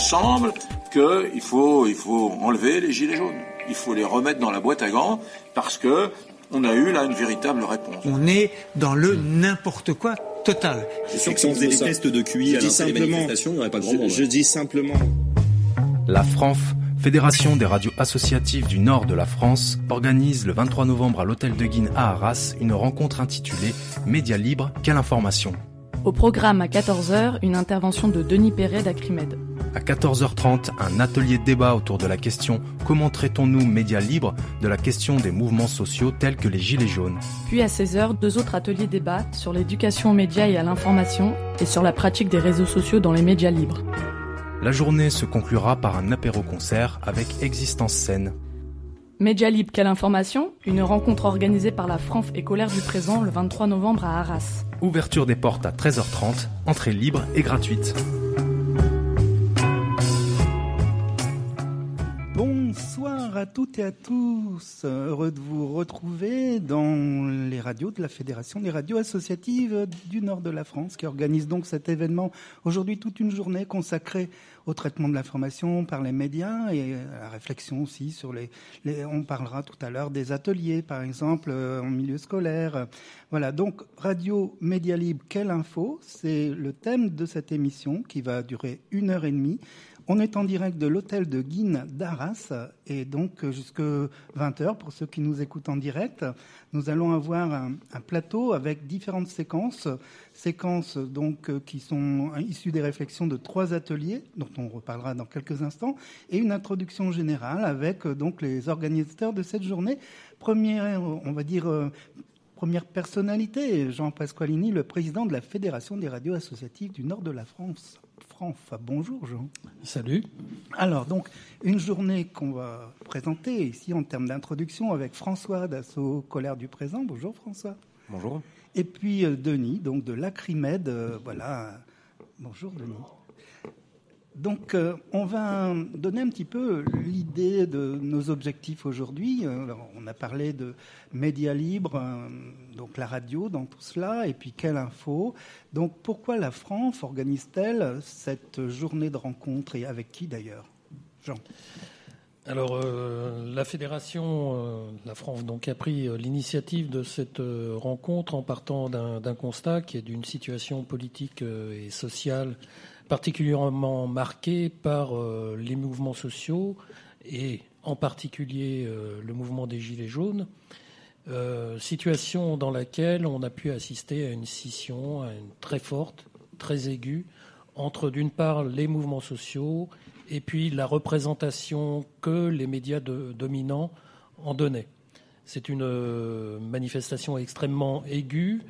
ensemble qu'il faut enlever les gilets jaunes. Il faut les remettre dans la boîte à gants parce que on a eu là une véritable réponse. On est dans le n'importe quoi total. C'est sûr que si on faisait des tests de QI à l'intérieur des manifestations, il n'y aurait pas grand monde. Je dis simplement. La FRANF, Fédération des radios associatives du nord de la France, organise le 23 novembre à l'Hôtel de Guines à Arras une rencontre intitulée « Médias libres, quelle information ?» Au programme à 14h, une intervention de Denis Perret d'Acrimed. À 14h30, un atelier de débat autour de la question « Comment traitons-nous médias libres ?» de la question des mouvements sociaux tels que les Gilets jaunes. Puis à 16h, 2 autres ateliers débat sur l'éducation aux médias et à l'information et sur la pratique des réseaux sociaux dans les médias libres. La journée se conclura par un apéro-concert avec Existence Scène. Médias libres, quelle information ? Une rencontre organisée par la FRANF et Colère du Présent le 23 novembre à Arras. Ouverture des portes à 13h30, entrée libre et gratuite. Bonsoir à toutes et à tous, heureux de vous retrouver dans les radios de la Fédération des radios associatives du nord de la France qui organise donc cet événement aujourd'hui toute une journée consacrée au traitement de l'information par les médias et à la réflexion aussi sur on parlera tout à l'heure des ateliers par exemple en milieu scolaire. Voilà, donc Radio Média Libre, quelle info, c'est le thème de cette émission qui va durer 1h30. On est en direct de l'hôtel de Guines d'Arras et donc jusque 20h pour ceux qui nous écoutent en direct. Nous allons avoir un plateau avec différentes séquences donc qui sont issues des réflexions de 3 ateliers dont on reparlera dans quelques instants et une introduction générale avec donc les organisateurs de cette journée. Première personnalité, Jean Pasqualini, le président de la Fédération des radios associatives du nord de la France. Bonjour Jean. Salut. Alors donc une journée qu'on va présenter ici en termes d'introduction avec François d'Asso Colère du Présent. Bonjour François. Bonjour. Et puis Denis donc de l'Acrimed. Voilà. Bonjour Denis. Donc, on va donner un petit peu l'idée de nos objectifs aujourd'hui. Alors, on a parlé de médias libres, donc la radio dans tout cela, et puis quelle info. Donc, pourquoi la FRANF organise-t-elle cette journée de rencontre et avec qui d'ailleurs, Jean ? Alors, la fédération, la FRANF, donc, a pris l'initiative de cette rencontre en partant d'un constat qui est d'une situation politique et sociale particulièrement marquée par les mouvements sociaux et en particulier le mouvement des Gilets jaunes, situation dans laquelle on a pu assister à une scission très forte, très aiguë, entre d'une part les mouvements sociaux et puis la représentation que les médias dominants en donnaient. C'est une manifestation extrêmement aiguë.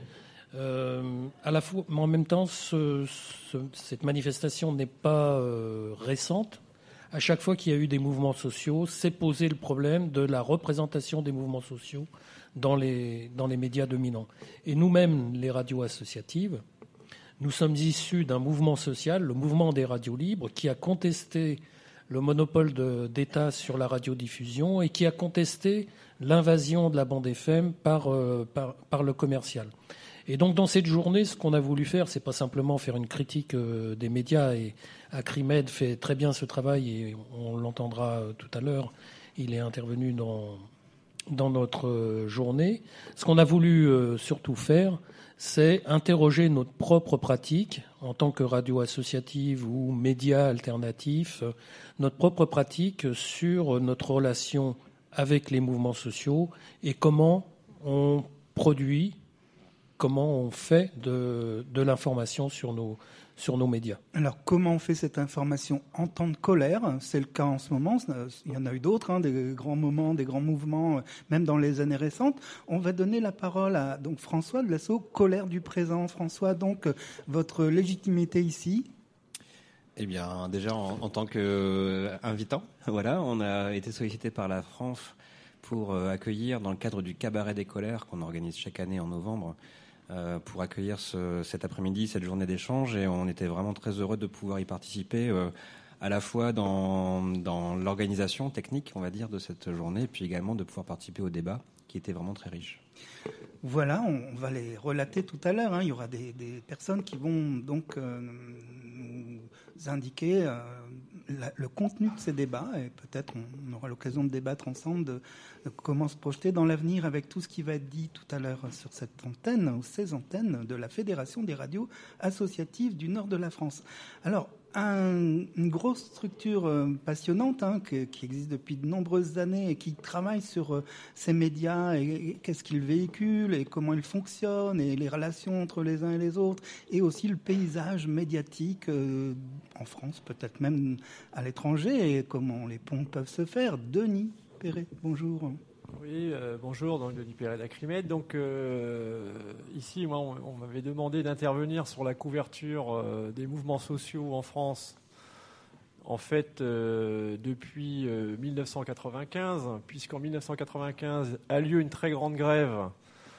À la fois, mais en même temps, cette manifestation n'est pas récente. À chaque fois qu'il y a eu des mouvements sociaux, s'est posé le problème de la représentation des mouvements sociaux dans les médias dominants. Et nous-mêmes, les radios associatives, nous sommes issus d'un mouvement social, le mouvement des radios libres, qui a contesté le monopole d'État sur la radiodiffusion et qui a contesté l'invasion de la bande FM par le commercial. Et donc dans cette journée, ce qu'on a voulu faire, c'est pas simplement faire une critique des médias, et Acrimed fait très bien ce travail et on l'entendra tout à l'heure, il est intervenu dans notre journée. Ce qu'on a voulu surtout faire, c'est interroger notre propre pratique en tant que radio associative ou médias alternatifs, notre propre pratique sur notre relation avec les mouvements sociaux et comment on produit, comment on fait de l'information sur nos médias. Alors, comment on fait cette information en temps de colère ? C'est le cas en ce moment. Il y en a eu d'autres, des grands moments, des grands mouvements, même dans les années récentes. On va donner la parole à donc, François de l'asso Colère du Présent. François, donc, votre légitimité ici ? Eh bien, déjà, en tant qu'invitant, voilà, on a été sollicité par la FRANF pour accueillir, dans le cadre du Cabaret des Colères qu'on organise chaque année en novembre, pour accueillir cet après-midi, cette journée d'échange, et on était vraiment très heureux de pouvoir y participer, à la fois dans l'organisation technique, on va dire, de cette journée, et puis également de pouvoir participer au débat, qui était vraiment très riche. Voilà, on va les relater tout à l'heure. Il y aura des personnes qui vont donc nous indiquer le contenu de ces débats, et peut-être on aura l'occasion de débattre ensemble de comment se projeter dans l'avenir avec tout ce qui va être dit tout à l'heure sur cette antenne, ou ces antennes de la Fédération des radios associatives du nord de la France. Alors, une grosse structure passionnante qui existe depuis de nombreuses années et qui travaille sur ces médias et qu'est-ce qu'ils véhiculent et comment ils fonctionnent et les relations entre les uns et les autres, et aussi le paysage médiatique en France, peut-être même à l'étranger, et comment les ponts peuvent se faire. Denis Perret, bonjour. Oui, bonjour, donc Denis Perret d'Acrimed. Donc ici, moi, on m'avait demandé d'intervenir sur la couverture des mouvements sociaux en France. En fait, depuis 1995, puisqu'en 1995 a lieu une très grande grève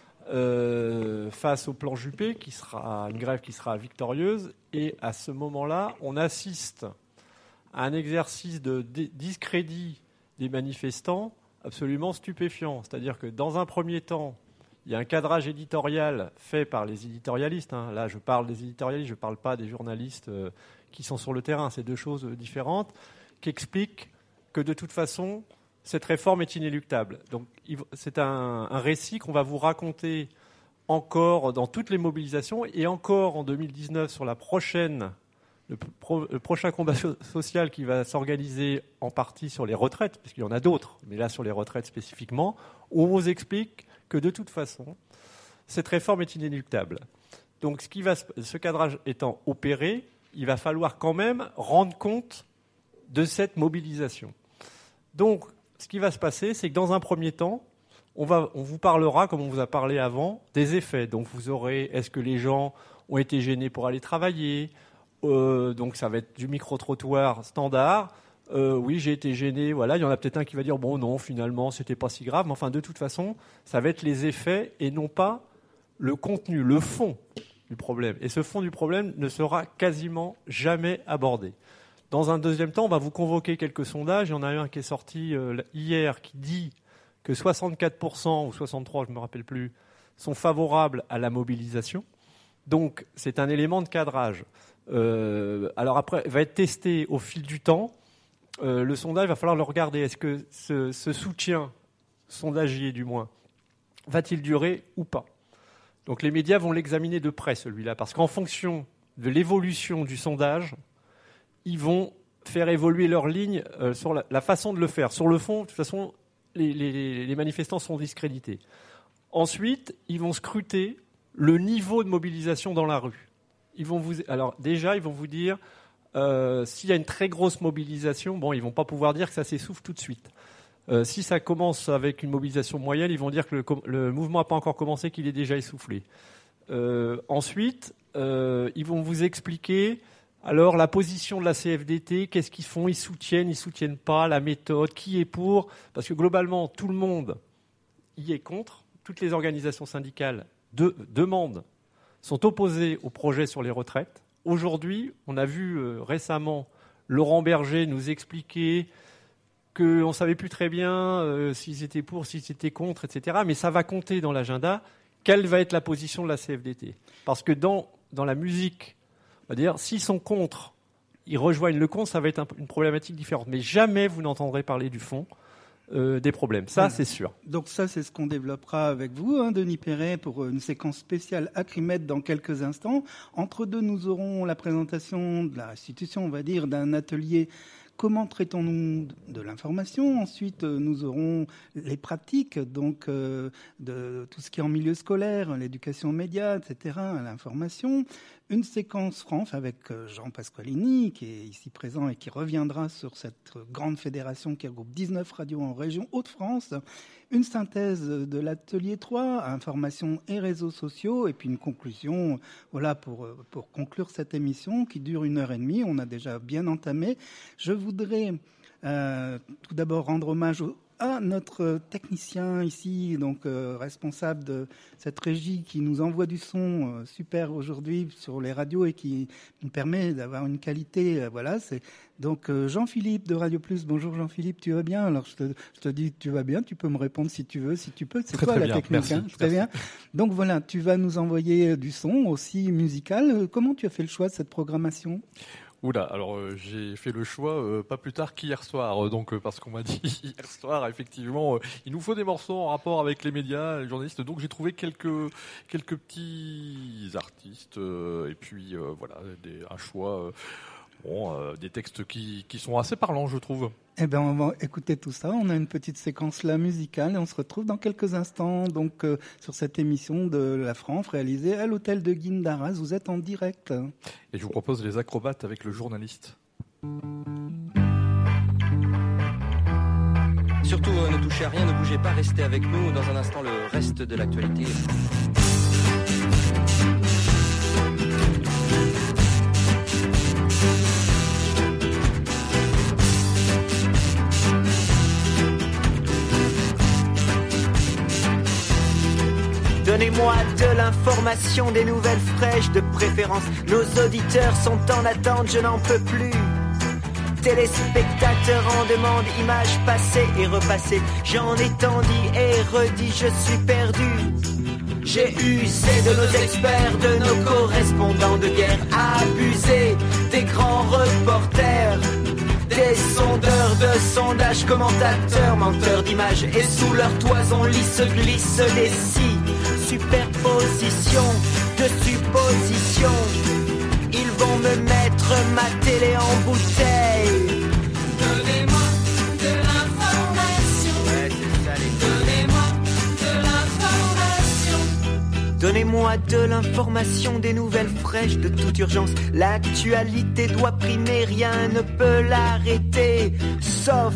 face au plan Juppé, qui sera une grève qui sera victorieuse. Et à ce moment-là, on assiste à un exercice de discrédit des manifestants absolument stupéfiant. C'est-à-dire que dans un premier temps, il y a un cadrage éditorial fait par les éditorialistes. Là, je parle des éditorialistes, je ne parle pas des journalistes qui sont sur le terrain. C'est deux choses différentes, qui expliquent que de toute façon, cette réforme est inéluctable. Donc, c'est un récit qu'on va vous raconter encore dans toutes les mobilisations et encore en 2019 sur la prochaine. Le prochain combat social qui va s'organiser en partie sur les retraites, parce qu'il y en a d'autres, mais là sur les retraites spécifiquement, où on vous explique que de toute façon, cette réforme est inéluctable. Donc ce cadrage étant opéré, il va falloir quand même rendre compte de cette mobilisation. Donc ce qui va se passer, c'est que dans un premier temps, on vous parlera, comme on vous a parlé avant, des effets. Donc vous aurez, est-ce que les gens ont été gênés pour aller travailler ? Donc ça va être du micro-trottoir standard. Oui, j'ai été gêné. Voilà, il y en a peut-être un qui va dire bon non, finalement, c'était pas si grave. Mais enfin, de toute façon, ça va être les effets et non pas le contenu, le fond du problème. Et ce fond du problème ne sera quasiment jamais abordé. Dans un deuxième temps, on va vous convoquer quelques sondages. Il y en a un qui est sorti hier qui dit que 64% ou 63%, je ne me rappelle plus, sont favorables à la mobilisation. Donc, c'est un élément de cadrage. Alors après, va être testé au fil du temps. Le sondage, il va falloir le regarder. Est-ce que ce soutien sondagier, du moins, va-t-il durer ou pas ? Donc les médias vont l'examiner de près, celui-là, parce qu'en fonction de l'évolution du sondage, ils vont faire évoluer leur ligne sur la façon de le faire. Sur le fond, de toute façon, les manifestants sont discrédités. Ensuite, ils vont scruter le niveau de mobilisation dans la rue. Ils vont vous dire s'il y a une très grosse mobilisation, bon, ils vont pas pouvoir dire que ça s'essouffle tout de suite. Si ça commence avec une mobilisation moyenne, ils vont dire que le mouvement n'a pas encore commencé, qu'il est déjà essoufflé. Ensuite, ils vont vous expliquer alors la position de la CFDT, qu'est-ce qu'ils font, ils soutiennent pas, la méthode, qui est pour, parce que globalement tout le monde y est contre, toutes les organisations syndicales sont opposés au projet sur les retraites. Aujourd'hui, on a vu récemment Laurent Berger nous expliquer qu'on ne savait plus très bien s'ils étaient pour, s'ils étaient contre, etc. Mais ça va compter dans l'agenda. Quelle va être la position de la CFDT ? Parce que dans la musique, on va dire, s'ils sont contre, ils rejoignent le contre, ça va être une problématique différente. Mais jamais vous n'entendrez parler du fond. Des problèmes. Ça, voilà. C'est sûr. Donc ça, c'est ce qu'on développera avec vous, Denis Perret, pour une séquence spéciale Acrimed dans quelques instants. Entre deux, nous aurons la présentation de la restitution, on va dire, d'un atelier Comment traitons-nous de l'information ? Ensuite, nous aurons les pratiques, donc de tout ce qui est en milieu scolaire, l'éducation aux médias, etc., à l'information. Une séquence France avec Jean Pasqualini, qui est ici présent et qui reviendra sur cette grande fédération qui regroupe 19 radios en région Hauts-de-France. Une synthèse de l'atelier 3, information et réseaux sociaux, et puis une conclusion, voilà, pour conclure cette émission qui dure 1h30. On a déjà bien entamé. Je voudrais tout d'abord rendre hommage à notre technicien ici, donc responsable de cette régie qui nous envoie du son super aujourd'hui sur les radios et qui nous permet d'avoir une qualité. Voilà, c'est donc Jean-Philippe de Radio Plus. Bonjour Jean-Philippe, tu vas bien ? Alors je te dis tu vas bien, tu peux me répondre si tu veux, si tu peux. C'est très, toi très la bien. Technique, merci, hein, très bien. Donc voilà, tu vas nous envoyer du son aussi musical. Comment tu as fait le choix de cette programmation ? Oula, alors j'ai fait le choix pas plus tard qu'hier soir, donc parce qu'on m'a dit hier soir, effectivement, il nous faut des morceaux en rapport avec les médias, les journalistes, donc j'ai trouvé quelques petits artistes, et puis voilà, un choix, des textes qui sont assez parlants, je trouve. Eh bien, on va écouter tout ça. On a une petite séquence là musicale et on se retrouve dans quelques instants donc sur cette émission de la France réalisée à l'hôtel de Guînes d'Arras. Vous êtes en direct. Et je vous propose les acrobates avec le journaliste. Surtout, ne touchez à rien, ne bougez pas, restez avec nous. Dans un instant, le reste de l'actualité. Donnez-moi de l'information, des nouvelles fraîches de préférence. Nos auditeurs sont en attente, je n'en peux plus. Téléspectateurs en demande, images passées et repassées. J'en ai tant dit et redit, je suis perdu. J'ai usé de nos experts, de nos correspondants de guerre, abusé des grands reporters, des sondeurs de sondages, commentateurs, menteurs d'images. Et sous leur toison lisse glissent des superposition de suppositions. Ils vont me mettre ma télé en bouteille. Donnez-moi de l'information. Ouais, c'est ça, Donnez-moi de l'information. Donnez-moi de l'information, des nouvelles fraîches de toute urgence. L'actualité doit primer, rien ne peut l'arrêter, sauf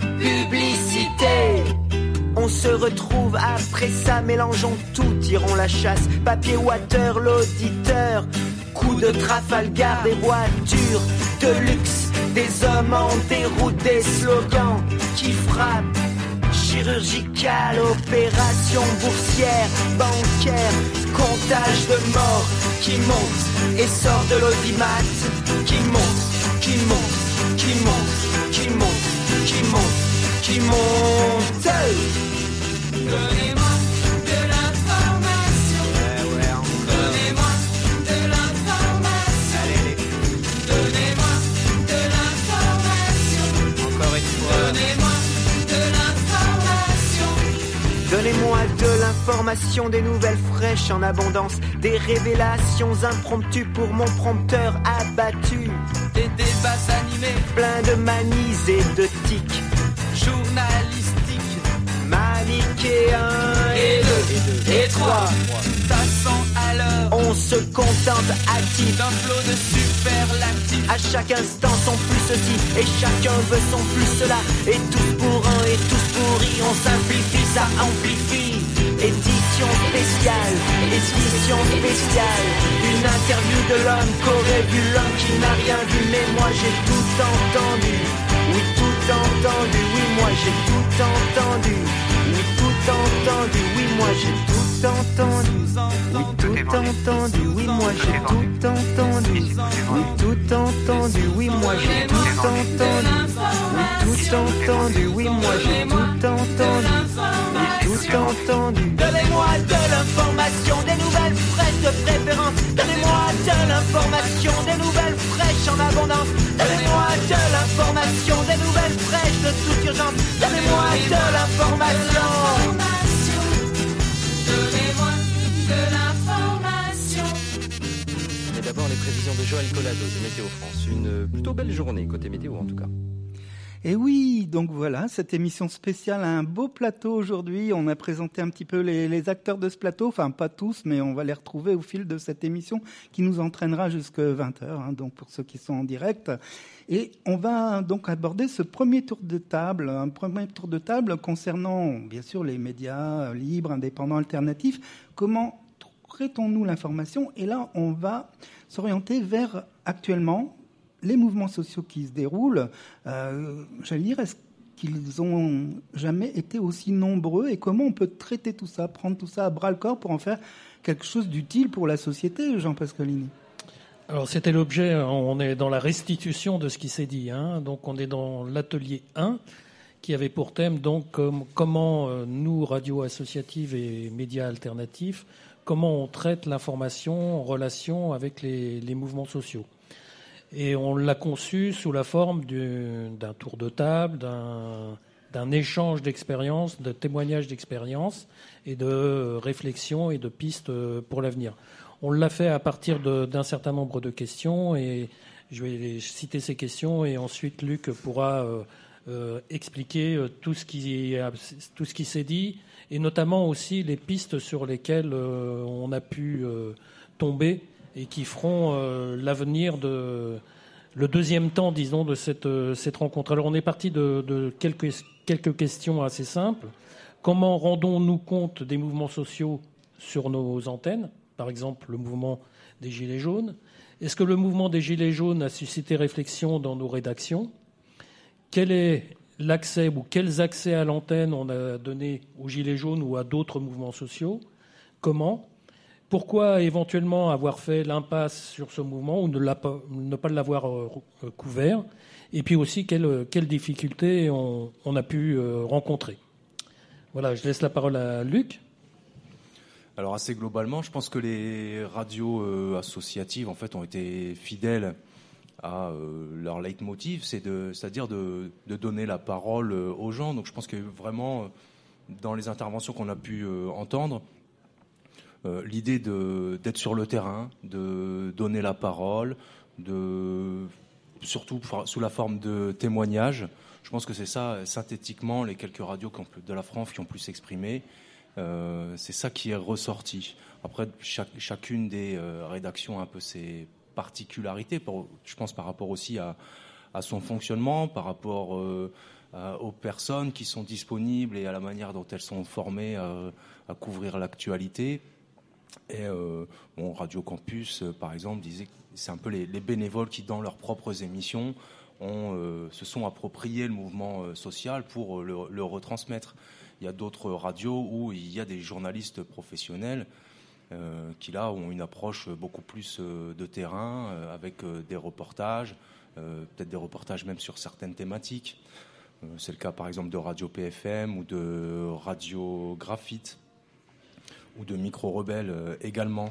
publicité. On se retrouve après ça, mélangeons tout, tirons la chasse. Papier water, l'auditeur, coup de Trafalgar, des voitures de luxe, des hommes en déroute, des slogans qui frappent. Chirurgicale, opération boursière, bancaire, comptage de morts qui monte et sort de l'audimat, qui monte, qui monte, qui monte, qui monte, qui monte, qui monte. Donnez-moi de l'information. Donnez-moi de l'information. Donnez-moi de l'information. Encore une fois. Donnez-moi de l'information. Donnez-moi de l'information, des nouvelles fraîches en abondance, des révélations impromptues pour mon prompteur abattu. Des débats animés, plein de manies et de tics journalistiques, manichéens et deux, et trois. Ça sent alors. On se contente actif d'un flot de superlatifs. À chaque instant son plus ceci et chacun veut son plus cela. Et tous pour un et tous pour y, on simplifie, ça amplifie. Édition spéciale, une interview de l'homme qu'aurait vu l'homme qui n'a rien vu. Mais moi j'ai tout entendu, oui tout entendu, oui moi j'ai tout entendu, oui tout entendu, oui moi j'ai tout entendu, oui tout entendu, oui moi j'ai tout entendu, oui tout entendu, oui moi j'ai tout entendu, oui tout entendu, oui moi j'ai tout entendu, oui tout entendu. Donnez-moi de l'information, des nouvelles fraîches de préférence. Donnez-moi de l'information, des nouvelles fraîches en abondance. Donnez-moi de l'information, des nouvelles fraîches de toute urgence. Donnez-moi de l'information. Donnez-moi de l'information. Et d'abord les prévisions de Joël Collado de Météo France. Une plutôt belle journée côté météo en tout cas. Et oui, donc voilà, cette émission spéciale a un beau plateau aujourd'hui. On a présenté un petit peu les acteurs de ce plateau, enfin pas tous, mais on va les retrouver au fil de cette émission qui nous entraînera jusqu'à 20h, donc pour ceux qui sont en direct. Et on va donc aborder ce premier tour de table, un premier tour de table concernant bien sûr les médias libres, indépendants, alternatifs. Comment traitons-nous l'information ? Et là, on va s'orienter vers actuellement les mouvements sociaux qui se déroulent, j'allais dire, est-ce qu'ils ont jamais été aussi nombreux et comment on peut traiter tout ça, prendre tout ça à bras-le-corps pour en faire quelque chose d'utile pour la société, Jean Pasqualini ? Alors c'était l'objet, on est dans la restitution de ce qui s'est dit, donc on est dans l'atelier 1 qui avait pour thème donc comment nous, radio associative et médias alternatifs, comment on traite l'information en relation avec les mouvements sociaux. Et on l'a conçu sous la forme d'un tour de table, d'un échange d'expériences, de témoignages d'expériences et de réflexions et de pistes pour l'avenir. On l'a fait à partir d'un certain nombre de questions et je vais citer ces questions et ensuite Luc pourra expliquer tout ce qui s'est dit et notamment aussi les pistes sur lesquelles on a pu tomber et qui feront l'avenir le deuxième temps, disons, de cette rencontre. Alors on est parti de quelques questions assez simples. Comment rendons-nous compte des mouvements sociaux sur nos antennes ? Par exemple, le mouvement des Gilets jaunes. Est-ce que le mouvement des Gilets jaunes a suscité réflexion dans nos rédactions ? Quel est l'accès ou quels accès à l'antenne on a donné aux Gilets jaunes ou à d'autres mouvements sociaux ? Comment ? Pourquoi éventuellement avoir fait l'impasse sur ce mouvement ou ne pas l'avoir couvert ? Et puis aussi, quelles difficultés on a pu rencontrer ? Voilà, je laisse la parole à Luc. Alors assez globalement, je pense que les radios associatives en fait ont été fidèles à leur leitmotiv, c'est-à-dire de donner la parole aux gens. Donc je pense que vraiment dans les interventions qu'on a pu entendre, l'idée d'être sur le terrain, de donner la parole, surtout sous la forme de témoignages. Je pense que c'est ça, synthétiquement, les quelques radios de la France qui ont pu s'exprimer. C'est ça qui est ressorti. Après, chacune des rédactions a un peu ses particularités, je pense par rapport aussi à son fonctionnement, par rapport aux personnes qui sont disponibles et à la manière dont elles sont formées à couvrir l'actualité. Et Radio Campus, par exemple, disait que c'est un peu les bénévoles qui, dans leurs propres émissions, se sont appropriés le mouvement social pour le retransmettre. Il y a d'autres radios où il y a des journalistes professionnels qui, là, ont une approche beaucoup plus de terrain, avec des reportages, peut-être des reportages même sur certaines thématiques. C'est le cas, par exemple, de Radio PFM ou de Radio Graphite ou de Micro Rebelle également.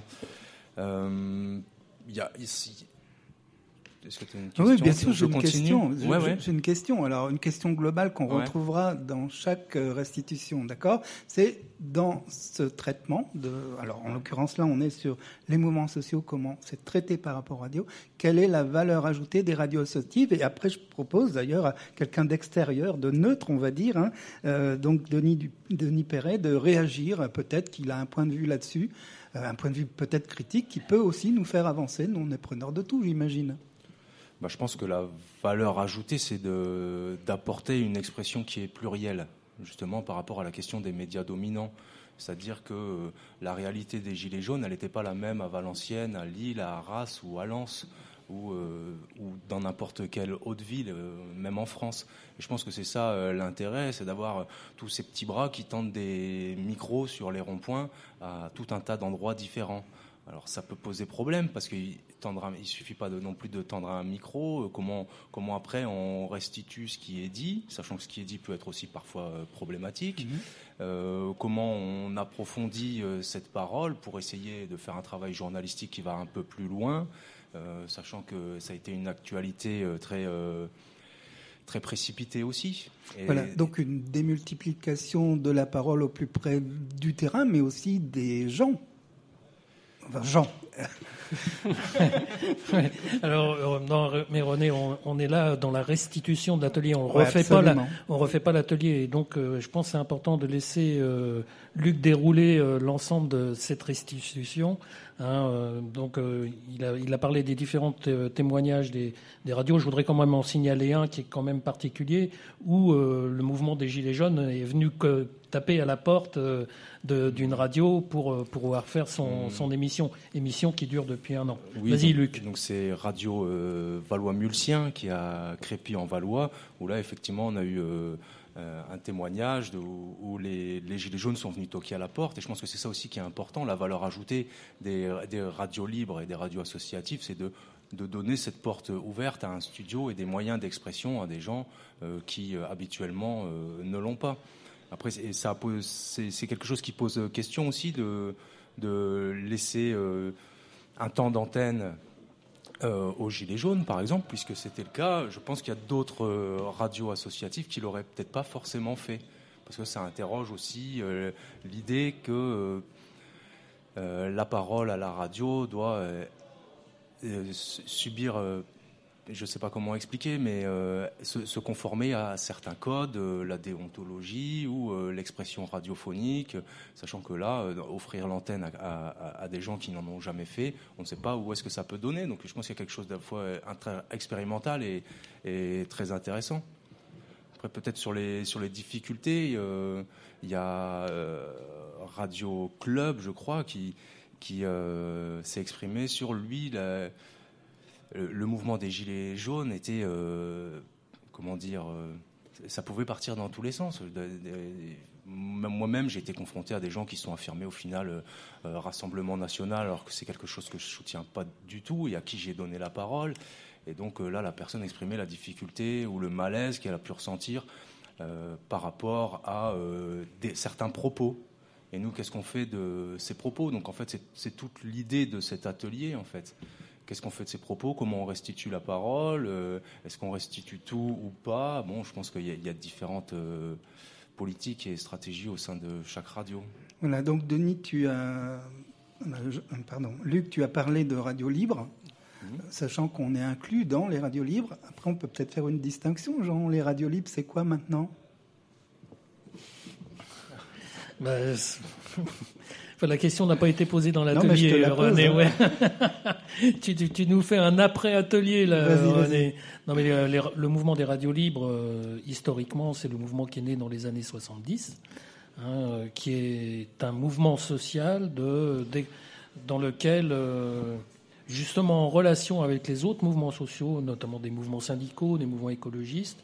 Il y a ici... Est-ce que tu as une question ? Oui, bien sûr, j'ai une question. Ouais. J'ai une question. Alors, une question globale qu'on retrouvera dans chaque restitution, d'accord ? C'est dans ce traitement alors, en l'occurrence, là, on est sur les mouvements sociaux, comment c'est traité par rapport aux radios. Quelle est la valeur ajoutée des radios associatives ? Et après, je propose d'ailleurs à quelqu'un d'extérieur, de neutre, on va dire, donc Denis Perret, de réagir. Peut-être qu'il a un point de vue là-dessus, un point de vue peut-être critique, qui peut aussi nous faire avancer. Nous, on est preneurs de tout, j'imagine. Je pense que la valeur ajoutée, c'est d'apporter une expression qui est plurielle, justement par rapport à la question des médias dominants. C'est-à-dire que la réalité des Gilets jaunes, elle n'était pas la même à Valenciennes, à Lille, à Arras ou à Lens, ou dans n'importe quelle autre ville, même en France. Et je pense que c'est ça l'intérêt, c'est d'avoir tous ces petits bras qui tendent des micros sur les ronds-points à tout un tas d'endroits différents. Alors ça peut poser problème parce qu'il suffit pas non plus de tendre un micro. Comment après on restitue ce qui est dit, sachant que ce qui est dit peut être aussi parfois problématique. Comment on approfondit cette parole pour essayer de faire un travail journalistique qui va un peu plus loin, sachant que ça a été une actualité très précipitée aussi. Voilà, donc une démultiplication de la parole au plus près du terrain, mais aussi des gens. Enfin, Jean. Ouais. Alors, non, mais René, on est là dans la restitution de l'atelier. On refait pas l'atelier. Et donc, je pense que c'est important de laisser Luc dérouler l'ensemble de cette restitution. Donc, il a parlé des différents témoignages des radios. Je voudrais quand même en signaler un qui est quand même particulier, où le mouvement des Gilets jaunes est venu taper à la porte d'une radio pour pouvoir faire son émission qui dure depuis un an. Oui, Vas-y, Luc. Donc c'est Radio Valois-Mulsien qui a Crépy en Valois, où là effectivement on a eu un témoignage où les Gilets jaunes sont venus toquer à la porte. Et je pense que c'est ça aussi qui est important, la valeur ajoutée des radios libres et des radios associatives, c'est de donner cette porte ouverte à un studio et des moyens d'expression à des gens qui habituellement ne l'ont pas. Après, c'est quelque chose qui pose question aussi de laisser un temps d'antenne aux Gilets jaunes, par exemple, puisque c'était le cas. Je pense qu'il y a d'autres radios associatives qui l'auraient peut-être pas forcément fait, parce que ça interroge aussi l'idée que la parole à la radio doit subir, je ne sais pas comment expliquer, mais se conformer à certains codes, la déontologie ou l'expression radiophonique, sachant que là, offrir l'antenne à des gens qui n'en ont jamais fait, on ne sait pas où est-ce que ça peut donner. Donc je pense qu'il y a quelque chose d'à la fois expérimental et très intéressant. Après, peut-être sur les difficultés, il y a Radio Club, je crois, qui s'est exprimé sur lui. Le mouvement des Gilets jaunes était, ça pouvait partir dans tous les sens. Moi-même, j'ai été confronté à des gens qui sont affirmés au final Rassemblement National, alors que c'est quelque chose que je ne soutiens pas du tout et à qui j'ai donné la parole. Et donc là, la personne exprimait la difficulté ou le malaise qu'elle a pu ressentir par rapport à certains propos. Et nous, qu'est-ce qu'on fait de ces propos ? Donc en fait, c'est toute l'idée de cet atelier, en fait. Qu'est-ce qu'on fait de ces propos ? Comment on restitue la parole ? Est-ce qu'on restitue tout ou pas ? Bon, je pense qu'il y a différentes politiques et stratégies au sein de chaque radio. Voilà, donc Denis, Luc, tu as parlé de radio libre, sachant qu'on est inclus dans les radios libres. Après, on peut peut-être faire une distinction. Genre, les radios libres, c'est quoi maintenant ? La question n'a pas été posée dans l'atelier, René. Ouais. tu nous fais un après-atelier, là, René. Non, mais le mouvement des radios libres, historiquement, c'est le mouvement qui est né dans les années 70, qui est un mouvement social dans lequel, justement, en relation avec les autres mouvements sociaux, notamment des mouvements syndicaux, des mouvements écologistes,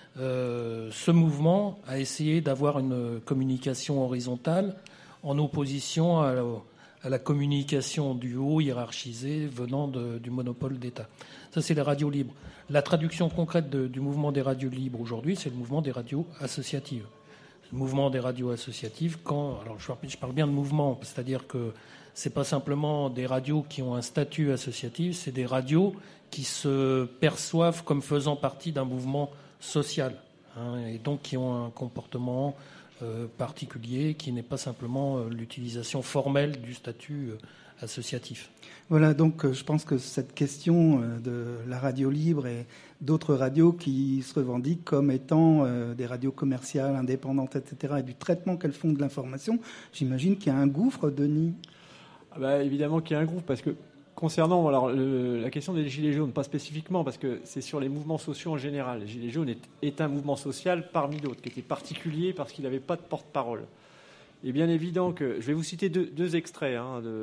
ce mouvement a essayé d'avoir une communication horizontale en opposition à la communication du haut hiérarchisée venant du monopole d'État. Ça, c'est les radios libres. La traduction concrète du mouvement des radios libres aujourd'hui, c'est le mouvement des radios associatives. Le mouvement des radios associatives, alors je parle bien de mouvement, c'est-à-dire que c'est pas simplement des radios qui ont un statut associatif, c'est des radios qui se perçoivent comme faisant partie d'un mouvement social, et donc qui ont un comportement particulier qui n'est pas simplement l'utilisation formelle du statut associatif. Voilà, donc je pense que cette question de la radio libre et d'autres radios qui se revendiquent comme étant des radios commerciales, indépendantes, etc., et du traitement qu'elles font de l'information, j'imagine qu'il y a un gouffre, Denis. Évidemment qu'il y a un gouffre, parce que concernant la question des Gilets jaunes, pas spécifiquement, parce que c'est sur les mouvements sociaux en général. Les Gilets jaunes est un mouvement social parmi d'autres, qui était particulier parce qu'il n'avait pas de porte-parole. Il est bien évident que... Je vais vous citer deux extraits.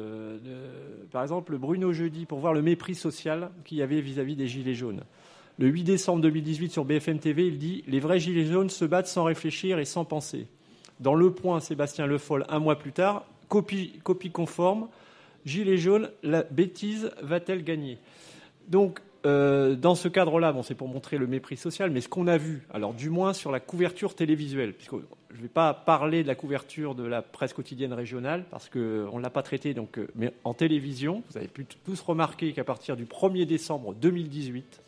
Par exemple, Bruno Jeudi, pour voir le mépris social qu'il y avait vis-à-vis des Gilets jaunes. Le 8 décembre 2018, sur BFM TV, il dit « Les vrais Gilets jaunes se battent sans réfléchir et sans penser ». Dans Le Point, Sébastien Le Foll, un mois plus tard, copie conforme, Gilets jaunes, la bêtise va-t-elle gagner ? Donc, dans ce cadre-là, c'est pour montrer le mépris social, mais ce qu'on a vu, alors du moins sur la couverture télévisuelle, puisque je ne vais pas parler de la couverture de la presse quotidienne régionale, parce qu'on ne l'a pas traité, mais en télévision, vous avez pu tous remarquer qu'à partir du 1er décembre 2018,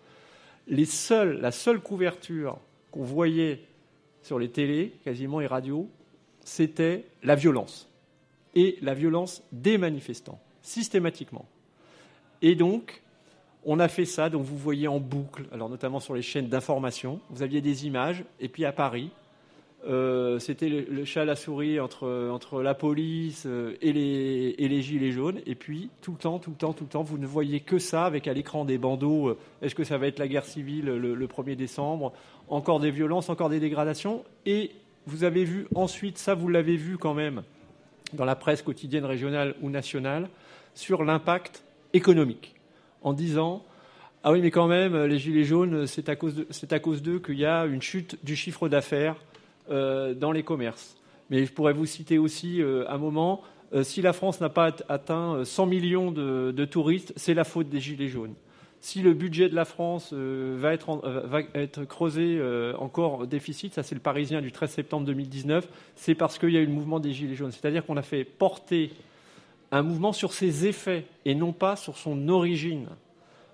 la seule couverture qu'on voyait sur les télés, quasiment et radios, c'était la violence. Et la violence des manifestants, systématiquement. Et donc, on a fait ça, donc vous voyez en boucle, alors notamment sur les chaînes d'information, vous aviez des images, et puis à Paris, c'était le chat à la souris entre la police et les Gilets jaunes, et puis tout le temps, vous ne voyez que ça, avec à l'écran des bandeaux, est-ce que ça va être la guerre civile le 1er décembre, encore des violences, encore des dégradations, et vous avez vu ensuite, ça vous l'avez vu quand même, dans la presse quotidienne régionale ou nationale, sur l'impact économique, en disant « Ah oui, mais quand même, les Gilets jaunes, c'est à cause d'eux qu'il y a une chute du chiffre d'affaires dans les commerces. » Mais je pourrais vous citer aussi un moment, si la France n'a pas atteint 100 millions de touristes, c'est la faute des Gilets jaunes. Si le budget de la France va être creusé encore déficit, ça c'est le Parisien du 13 septembre 2019, c'est parce qu'il y a eu le mouvement des Gilets jaunes. C'est-à-dire qu'on a fait porter un mouvement sur ses effets et non pas sur son origine.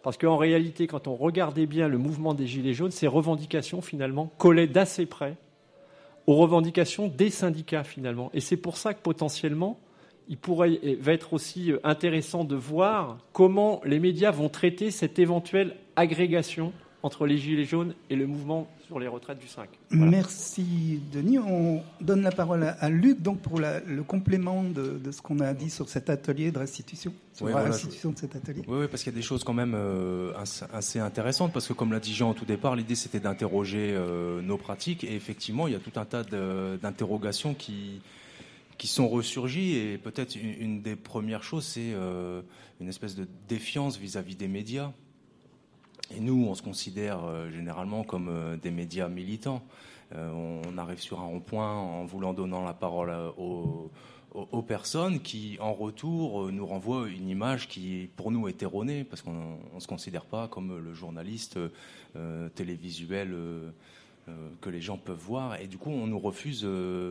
Parce qu'en réalité, quand on regardait bien le mouvement des Gilets jaunes, ces revendications, finalement, collaient d'assez près aux revendications des syndicats, finalement. Et c'est pour ça que, potentiellement, va être aussi intéressant de voir comment les médias vont traiter cette éventuelle agrégation entre les Gilets jaunes et le mouvement sur les retraites du 5. Voilà. Merci Denis. On donne la parole à Luc donc pour le complément de ce qu'on a dit sur cet atelier de restitution, sur la restitution de cet atelier. Oui, parce qu'il y a des choses quand même assez intéressantes, parce que comme l'a dit Jean au tout départ, l'idée c'était d'interroger nos pratiques, et effectivement il y a tout un tas d'interrogations qui sont ressurgies, et peut-être une des premières choses, c'est une espèce de défiance vis-à-vis des médias. Et nous, on se considère généralement comme des médias militants. On arrive sur un rond-point en voulant donner la parole aux personnes qui, en retour, nous renvoient une image qui, pour nous, est erronée, parce qu'on ne se considère pas comme le journaliste télévisuel que les gens peuvent voir. Et du coup, on nous refuse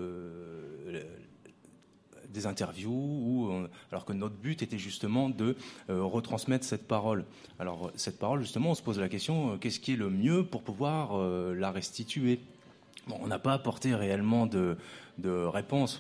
des interviews, alors que notre but était justement de retransmettre cette parole. Alors cette parole, justement, on se pose la question, qu'est-ce qui est le mieux pour pouvoir la restituer ? Bon, on n'a pas apporté réellement de réponse,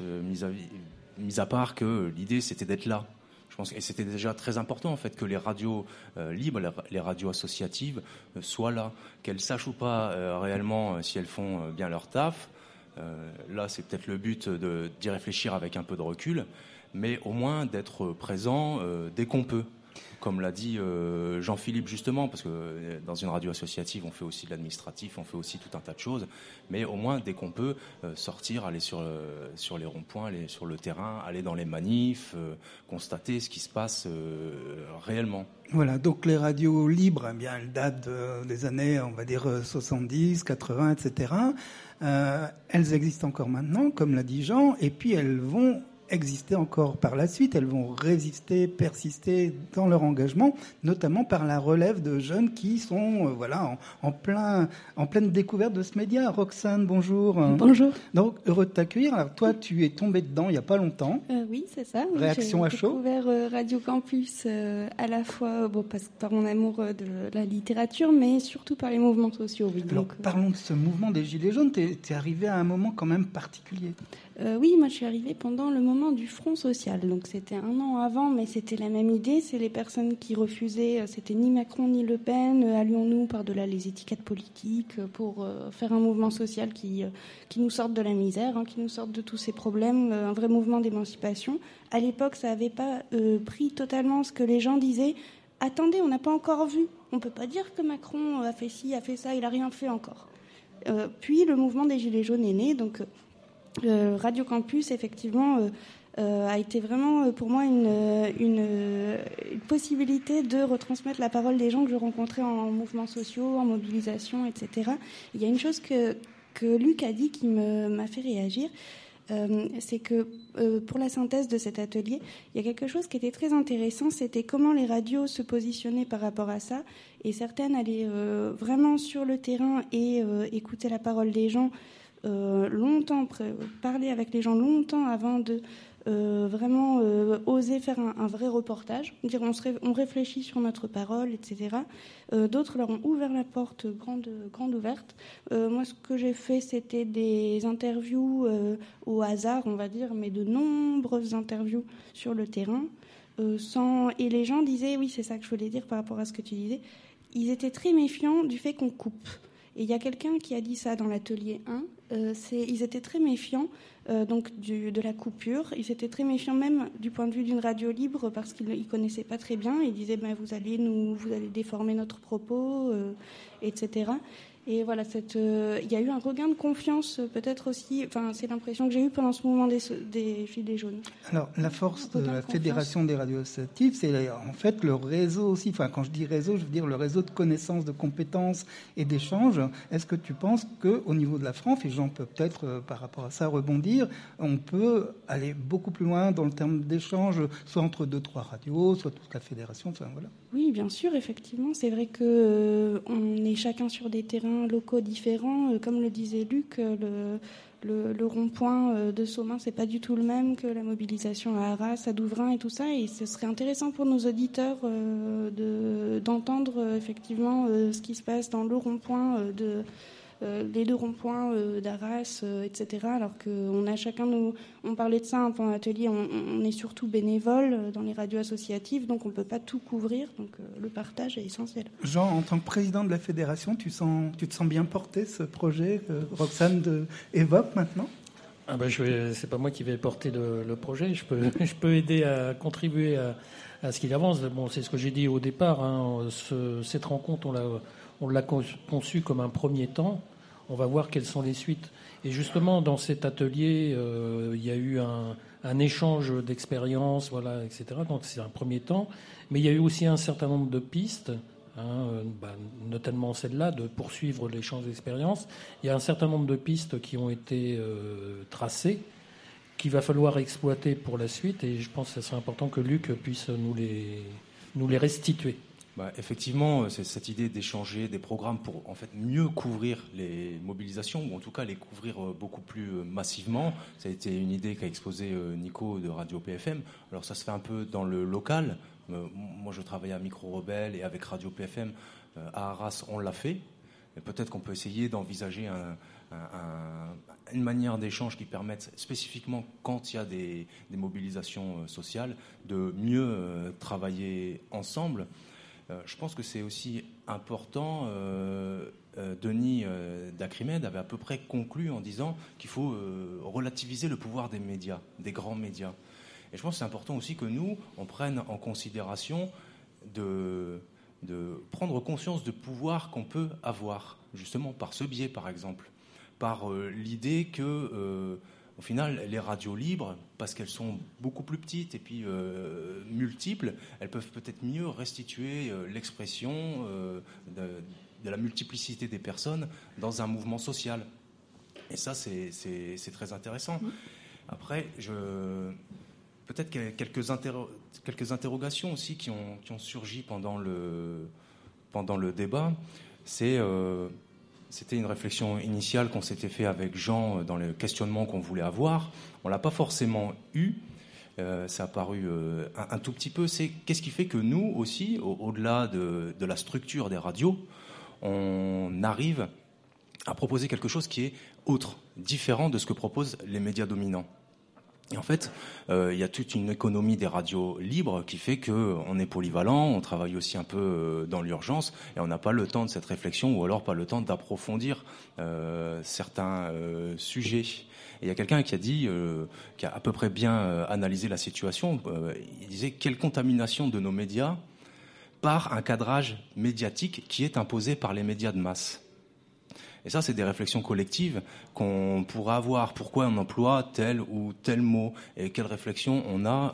mis à part que l'idée c'était d'être là. Je pense, et c'était déjà très important en fait que les radios libres, les radios associatives soient là, qu'elles sachent ou pas réellement si elles font bien leur taf. Là, c'est peut-être le but d'y réfléchir avec un peu de recul, mais au moins d'être présent dès qu'on peut. Comme l'a dit Jean-Philippe justement, parce que dans une radio associative, on fait aussi de l'administratif, on fait aussi tout un tas de choses, mais au moins dès qu'on peut sortir, aller sur les ronds-points, aller sur le terrain, aller dans les manifs, constater ce qui se passe réellement. Voilà, donc les radios libres, eh bien, elles datent des années, on va dire 70, 80, etc. Elles existent encore maintenant, comme l'a dit Jean, et puis elles vont exister encore par la suite, elles vont résister, persister dans leur engagement, notamment par la relève de jeunes qui sont en pleine découverte de ce média. Roxane, bonjour. Bonjour. Donc, heureux de t'accueillir. Alors, toi, tu es tombée dedans il n'y a pas longtemps. Oui, c'est ça. Oui, Réaction à chaud. J'ai découvert Radio Campus à la fois par mon amour de la littérature, mais surtout par les mouvements sociaux. Oui. Alors, parlons de ce mouvement des Gilets jaunes. Tu es arrivé à un moment quand même particulier. Oui, moi je suis arrivée pendant le moment du Front social, donc c'était 1 an avant, mais c'était la même idée, c'est les personnes qui refusaient, c'était ni Macron ni Le Pen, allions-nous par-delà les étiquettes politiques pour faire un mouvement social qui nous sorte de la misère, qui nous sorte de tous ces problèmes, un vrai mouvement d'émancipation. À l'époque, ça n'avait pas pris totalement ce que les gens disaient, attendez, on n'a pas encore vu, on ne peut pas dire que Macron a fait ci, a fait ça, il n'a rien fait encore. Puis le mouvement des Gilets jaunes est né, donc... Radio Campus, effectivement, a été vraiment pour moi une possibilité de retransmettre la parole des gens que je rencontrais en mouvements sociaux, en mobilisation, etc. Il y a une chose que Luc a dit qui m'a fait réagir, c'est que pour la synthèse de cet atelier, il y a quelque chose qui était très intéressant, c'était comment les radios se positionnaient par rapport à ça, et certaines allaient vraiment sur le terrain et écouter la parole des gens, longtemps, parler avec les gens longtemps avant de vraiment oser faire un vrai reportage, dire on réfléchit sur notre parole, etc. D'autres leur ont ouvert la porte grande ouverte. Moi, ce que j'ai fait, c'était des interviews au hasard, on va dire, mais de nombreuses interviews sur le terrain. Et les gens disaient, oui, c'est ça que je voulais dire par rapport à ce que tu disais, ils étaient très méfiants du fait qu'on coupe. Et il y a quelqu'un qui a dit ça dans l'atelier 1, ils étaient très méfiants de la coupure, ils étaient très méfiants même du point de vue d'une radio libre parce qu'ils ne connaissaient pas très bien, ils disaient vous allez déformer notre propos, etc. Et voilà, il y a eu un regain de confiance, peut-être aussi, c'est l'impression que j'ai eue pendant ce mouvement des Gilets jaunes. Alors, la force de la Fédération des radios associatives, c'est en fait le réseau aussi. Quand je dis réseau, je veux dire le réseau de connaissances, de compétences et d'échanges. Est-ce que tu penses qu'au niveau de la France, et Jean peut peut-être par rapport à ça rebondir, on peut aller beaucoup plus loin dans le terme d'échange, soit entre 2-3 radios, soit toute la fédération, voilà. Oui, bien sûr, effectivement. C'est vrai qu'on est chacun sur des terrains locaux différents. Comme le disait Luc, le rond-point de Somain, c'est pas du tout le même que la mobilisation à Arras, à Douvrin et tout ça. Et ce serait intéressant pour nos auditeurs d'entendre effectivement ce qui se passe dans le rond-point les deux ronds-points d'Arras, etc. Alors qu'on a chacun on parlait de ça pendant l'atelier, on est surtout bénévole dans les radios associatives, donc on ne peut pas tout couvrir, donc le partage est essentiel. Jean, en tant que président de la fédération, tu te sens bien porter ce projet que Roxane évoque maintenant ? C'est pas moi qui vais porter le projet, je peux aider à contribuer à ce qu'il avance. Bon, c'est ce que j'ai dit au départ, hein. Cette rencontre, on l'a conçue comme un premier temps. On va voir quelles sont les suites. Et justement, dans cet atelier, il y a eu un échange d'expériences, voilà, etc. Donc c'est un premier temps. Mais il y a eu aussi un certain nombre de pistes, notamment celle-là, de poursuivre l'échange d'expériences. Il y a un certain nombre de pistes qui ont été tracées, qu'il va falloir exploiter pour la suite. Et je pense que ce serait important que Luc puisse nous les restituer. Effectivement, c'est cette idée d'échanger des programmes pour en fait mieux couvrir les mobilisations, ou en tout cas les couvrir beaucoup plus massivement. Ça a été une idée qu'a exposée Nico de Radio PFM. Alors ça se fait un peu dans le local. Moi je travaille à Micro Rebelle et avec Radio PFM à Arras on l'a fait. Et peut-être qu'on peut essayer d'envisager une manière d'échange qui permette spécifiquement quand il y a des mobilisations sociales de mieux travailler ensemble. Je pense que c'est aussi important. Denis Dacrimed avait à peu près conclu en disant qu'il faut relativiser le pouvoir des médias, des grands médias. Et je pense que c'est important aussi que nous, on prenne en considération de prendre conscience du pouvoir qu'on peut avoir, justement par ce biais, par exemple, par l'idée que au final, les radios libres, parce qu'elles sont beaucoup plus petites et puis multiples, elles peuvent peut-être mieux restituer l'expression de la multiplicité des personnes dans un mouvement social. Et ça, c'est très intéressant. Après, peut-être qu'il y a quelques interrogations aussi qui ont surgi pendant le débat. C'était une réflexion initiale qu'on s'était fait avec Jean dans le questionnement qu'on voulait avoir. On l'a pas forcément eu. Ça a paru un tout petit peu. C'est qu'est-ce qui fait que nous aussi, au-delà de la structure des radios, on arrive à proposer quelque chose qui est autre, différent de ce que proposent les médias dominants. Et en fait, il y a toute une économie des radios libres qui fait qu'on est polyvalent, on travaille aussi un peu dans l'urgence et on n'a pas le temps de cette réflexion ou alors pas le temps d'approfondir certains sujets. Et il y a quelqu'un qui a dit, qui a à peu près bien analysé la situation, il disait quelle contamination de nos médias par un cadrage médiatique qui est imposé par les médias de masse. Et ça, c'est des réflexions collectives qu'on pourra avoir. Pourquoi on emploie tel ou tel mot et quelle réflexion on a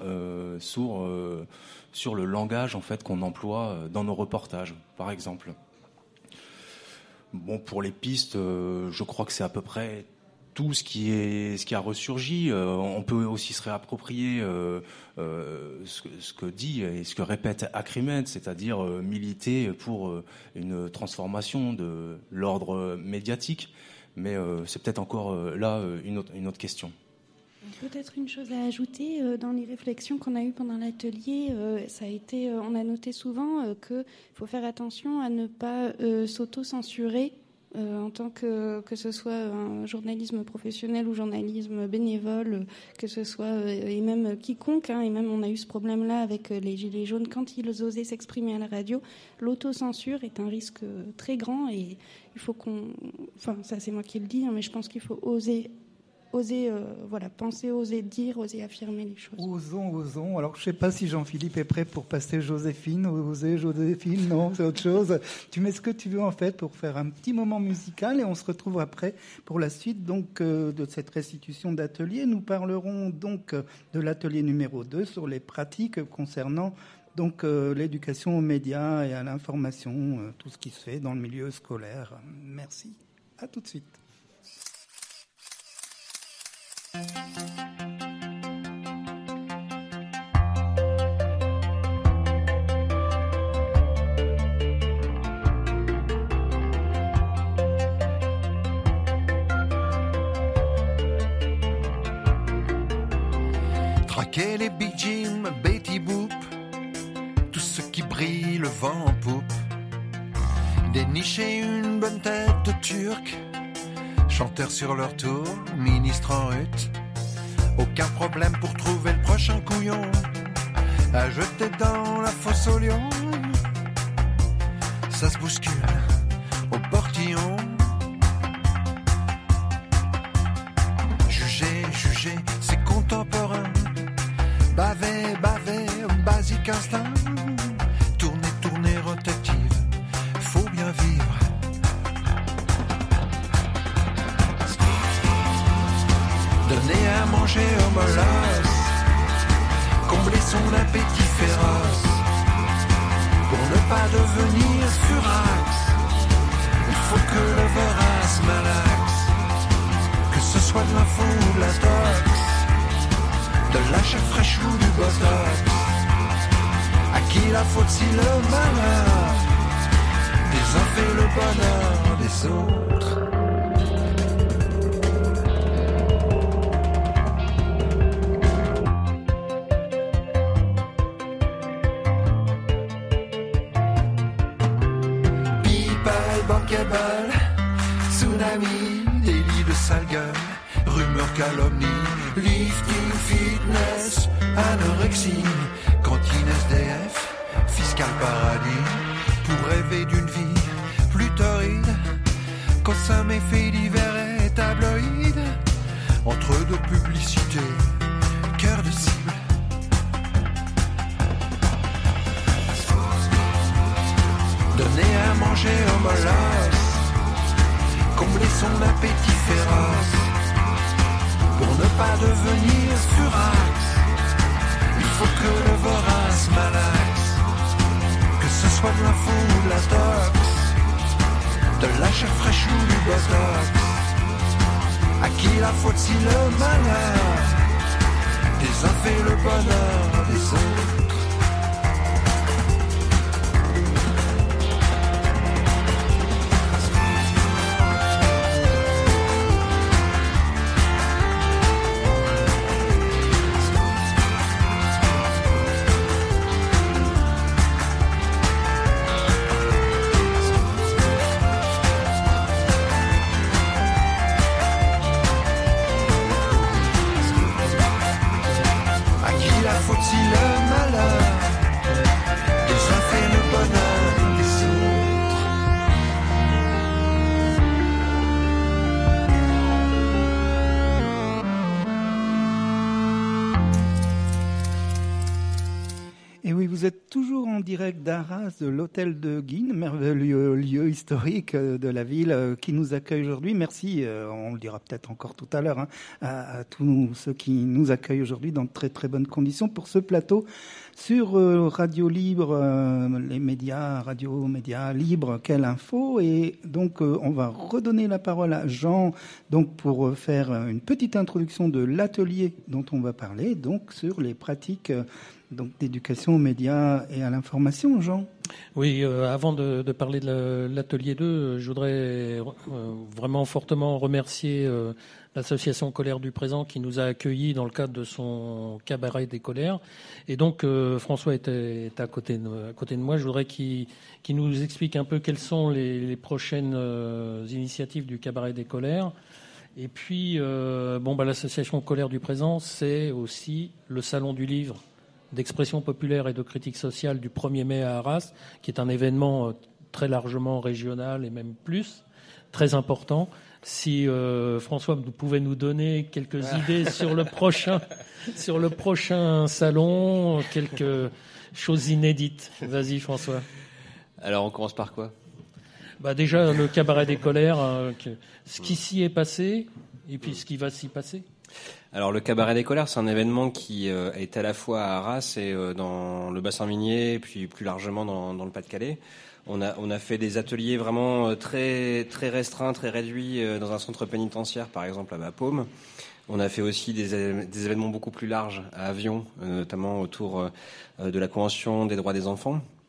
sur le langage en fait qu'on emploie dans nos reportages, par exemple. Bon, pour les pistes, je crois que c'est à peu près tout ce qui a ressurgi. On peut aussi se réapproprier ce que dit et ce que répète Acrimed, c'est-à-dire militer pour une transformation de l'ordre médiatique. Mais c'est peut-être encore là une autre question. Peut-être une chose à ajouter dans les réflexions qu'on a eues pendant l'atelier, ça a été, on a noté souvent qu'il faut faire attention à ne pas s'auto-censurer. En tant que ce soit un journalisme professionnel ou journalisme bénévole, que ce soit et même quiconque, et même on a eu ce problème-là avec les Gilets jaunes quand ils osaient s'exprimer à la radio, l'autocensure est un risque très grand et il faut ça c'est moi qui le dis, mais je pense qu'il faut oser penser, oser dire, oser affirmer les choses. Osons. Alors, je ne sais pas si Jean-Philippe est prêt pour passer Joséphine. Oser, Joséphine, non, c'est autre chose. Tu mets ce que tu veux, en fait, pour faire un petit moment musical et on se retrouve après pour la suite donc, de cette restitution d'atelier. Nous parlerons donc de l'atelier numéro 2 sur les pratiques concernant donc l'éducation aux médias et à l'information, tout ce qui se fait dans le milieu scolaire. Merci. À tout de suite. Kelly et Big Jim, Betty Boop, tout ce qui brille, le vent en poupe. Dénicher une bonne tête de turc, chanteurs sur leur tour, ministre en rut. Aucun problème pour trouver le prochain couillon à jeter dans la fosse au lion. Ça se bouscule au portillon. Juger, c'est contemporain. Baver, basique instinct. Tourner, rotative, faut bien vivre. Donner à manger au molosse, combler son appétit féroce. Pour ne pas devenir furax, il faut que le vorace malaxe. Que ce soit de l'info ou de la tox, de la chair fraîche ou du botox. À qui la faute si le malheur des uns fait le bonheur des autres? Bankable, tsunami, délit de sale gueule, rumeurs, calomnie, lifting, fitness, anorexie, cantine SDF, fiscal paradis, pour rêver d'une vie plus torride, consommer faits divers et tabloïdes, entre deux publicités, cœur de cible. Donner à manger au molosse, combler son appétit féroce. Pour ne pas devenir furax, il faut que le vorace malaxe. Que ce soit de l'info ou de la tox, de la chair fraîche ou du botox. À qui la faute si le malheur des uns fait le bonheur des autres? Vous êtes toujours en direct d'Arras, de l'hôtel de Guines, merveilleux lieu historique de la ville qui nous accueille aujourd'hui. Merci, on le dira peut-être encore tout à l'heure, à tous ceux qui nous accueillent aujourd'hui dans de très très bonnes conditions pour ce plateau sur Radio Libre, les médias, Radio Médias Libre, quelle info. Et donc on va redonner la parole à Jean donc pour faire une petite introduction de l'atelier dont on va parler, donc sur les pratiques donc d'éducation aux médias et à l'information, Jean. Oui, avant de parler de l'atelier 2, je voudrais vraiment fortement remercier l'association Colère du Présent qui nous a accueillis dans le cadre de son cabaret des colères. Et donc François est à côté de moi. Je voudrais qu'il nous explique un peu quelles sont les prochaines initiatives du cabaret des colères. Et puis, l'association Colère du Présent, c'est aussi le salon du livre d'expression populaire et de critique sociale du 1er mai à Arras, qui est un événement très largement régional et même plus, très important. Si François pouvait nous donner quelques idées sur le prochain salon, quelques choses inédites. Vas-y François. Alors on commence par quoi ? Déjà le cabaret des colères, ce qui s'y est passé et puis ce qui va s'y passer. Alors le cabaret des colères, c'est un événement qui est à la fois à Arras et dans le bassin minier, et puis plus largement dans le Pas-de-Calais. On a fait des ateliers vraiment très très restreints, très réduits dans un centre pénitentiaire, par exemple à Bapaume. On a fait aussi des événements beaucoup plus larges à Avion, notamment autour de la Convention des droits des enfants.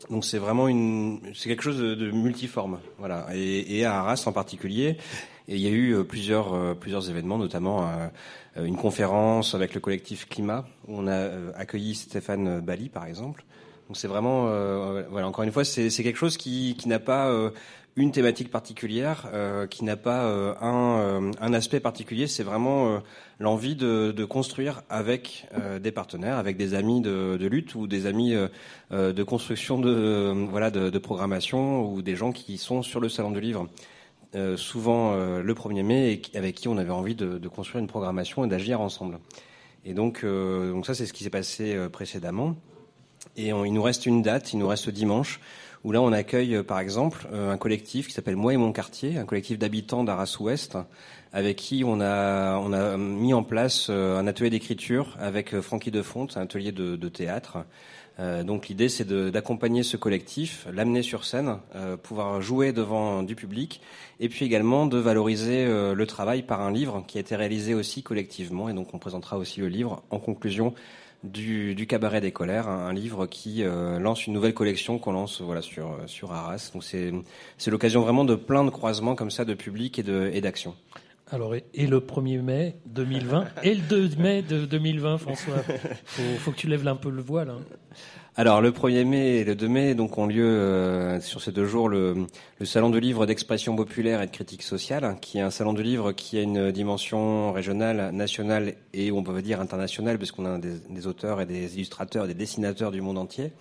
Donc c'est vraiment c'est quelque chose de multiforme, voilà. Et à Arras en particulier, et il y a eu plusieurs événements, notamment une conférence avec le collectif Climat où on a accueilli Stéphane Bally par exemple. Donc c'est vraiment, voilà, encore une fois, c'est quelque chose qui n'a pas une thématique particulière, qui n'a pas un aspect particulier. C'est vraiment l'envie de construire avec des partenaires, avec des amis de lutte ou des amis de construction de programmation ou des gens qui sont sur le salon du livre. Souvent le 1er mai et avec qui on avait envie de construire une programmation et d'agir ensemble. Et donc ça c'est ce qui s'est passé précédemment. Et il nous reste une date, il nous reste dimanche, où là on accueille par exemple un collectif qui s'appelle Moi et mon quartier, un collectif d'habitants d'Arras-Ouest, avec qui on a mis en place un atelier d'écriture avec Francky Defonte, un atelier de théâtre. Donc l'idée c'est d'accompagner ce collectif, l'amener sur scène, pouvoir jouer devant du public, et puis également de valoriser le travail par un livre qui a été réalisé aussi collectivement. Et donc on présentera aussi le livre en conclusion du cabaret des colères, un livre qui lance une nouvelle collection qu'on lance sur Arras. Donc c'est l'occasion vraiment de plein de croisements comme ça de public et d'action. Alors et le 1er mai 2020 et le 2 mai de 2020, François, faut que tu lèves un peu le voile. Hein. Alors le 1er mai et le 2 mai donc ont lieu sur ces 2 jours le salon de livre d'expression populaire et de critique sociale, qui est un salon de livre qui a une dimension régionale, nationale et on peut dire internationale, parce qu'on a des auteurs et des illustrateurs et des dessinateurs du monde entier.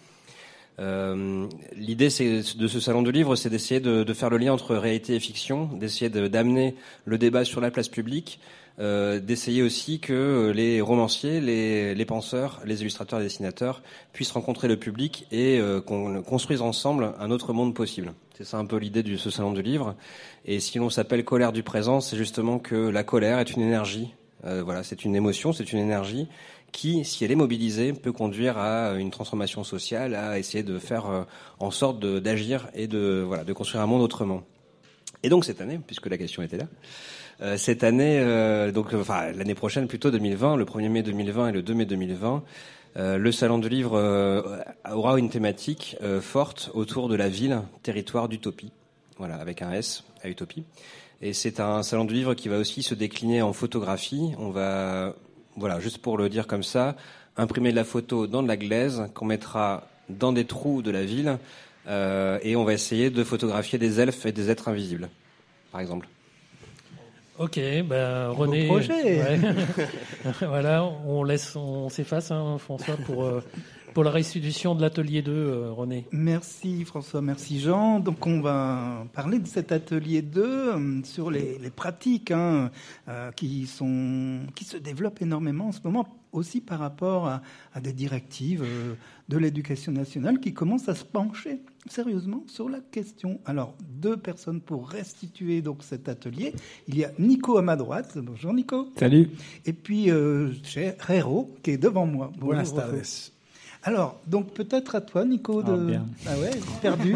L'idée de ce salon de livre, c'est d'essayer de faire le lien entre réalité et fiction, d'essayer d'amener le débat sur la place publique, d'essayer aussi que les romanciers, les penseurs, les illustrateurs et les dessinateurs puissent rencontrer le public et qu'on construise ensemble un autre monde possible. C'est ça un peu l'idée de ce salon du livre. Et si l'on s'appelle Colère du présent, c'est justement que la colère est une énergie. Voilà, c'est une émotion, c'est une énergie qui, si elle est mobilisée, peut conduire à une transformation sociale, à essayer de faire en sorte d'agir et de construire un monde autrement. Et donc cette année, puisque la question était là, cette année, l'année prochaine plutôt 2020, le 1er mai 2020 et le 2 mai 2020, le salon du livre aura une thématique forte autour de la ville, territoire d'utopie, voilà, avec un S à utopie. Et c'est un salon du livre qui va aussi se décliner en photographie. On va, voilà, juste pour le dire comme ça, imprimer de la photo dans de la glaise qu'on mettra dans des trous de la ville, et on va essayer de photographier des elfes et des êtres invisibles, par exemple. Ok, René. Beau projet. Ouais. Voilà, on s'efface, hein, François, pour la restitution de l'atelier 2, René. Merci François, merci Jean. Donc on va parler de cet atelier 2 sur les pratiques qui se développent énormément en ce moment, aussi par rapport à des directives de l'éducation nationale qui commencent à se pencher sérieusement sur la question. Alors 2 personnes pour restituer donc cet atelier. Il y a Nico à ma droite. Bonjour Nico. Salut. Et puis Rero qui est devant moi. Buenas tardes. Alors, donc peut-être à toi, Nico, bien. Ah ouais, perdu.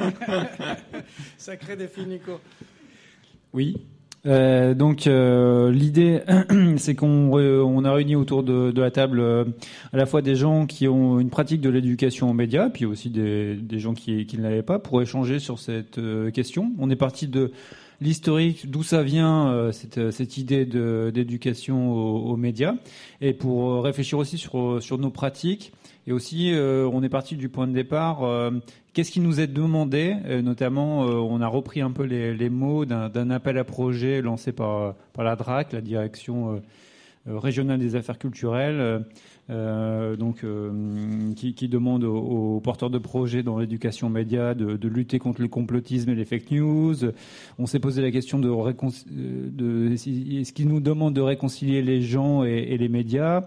Sacré défi, Nico. Oui. L'idée, c'est qu'on a réuni autour de la table à la fois des gens qui ont une pratique de l'éducation aux médias, puis aussi des gens qui ne l'avaient pas, pour échanger sur cette question. On est parti de l'historique, d'où ça vient cette idée d'éducation aux médias, et pour réfléchir aussi sur nos pratiques. Et aussi, on est parti du point de départ. Qu'est-ce qui nous est demandé, notamment, on a repris un peu les mots d'un appel à projet lancé par la DRAC, la Direction régionale des affaires culturelles, qui demande aux porteurs de projets dans l'éducation média de lutter contre le complotisme et les fake news. On s'est posé la question est-ce qu'ils nous demandent de réconcilier les gens et les médias,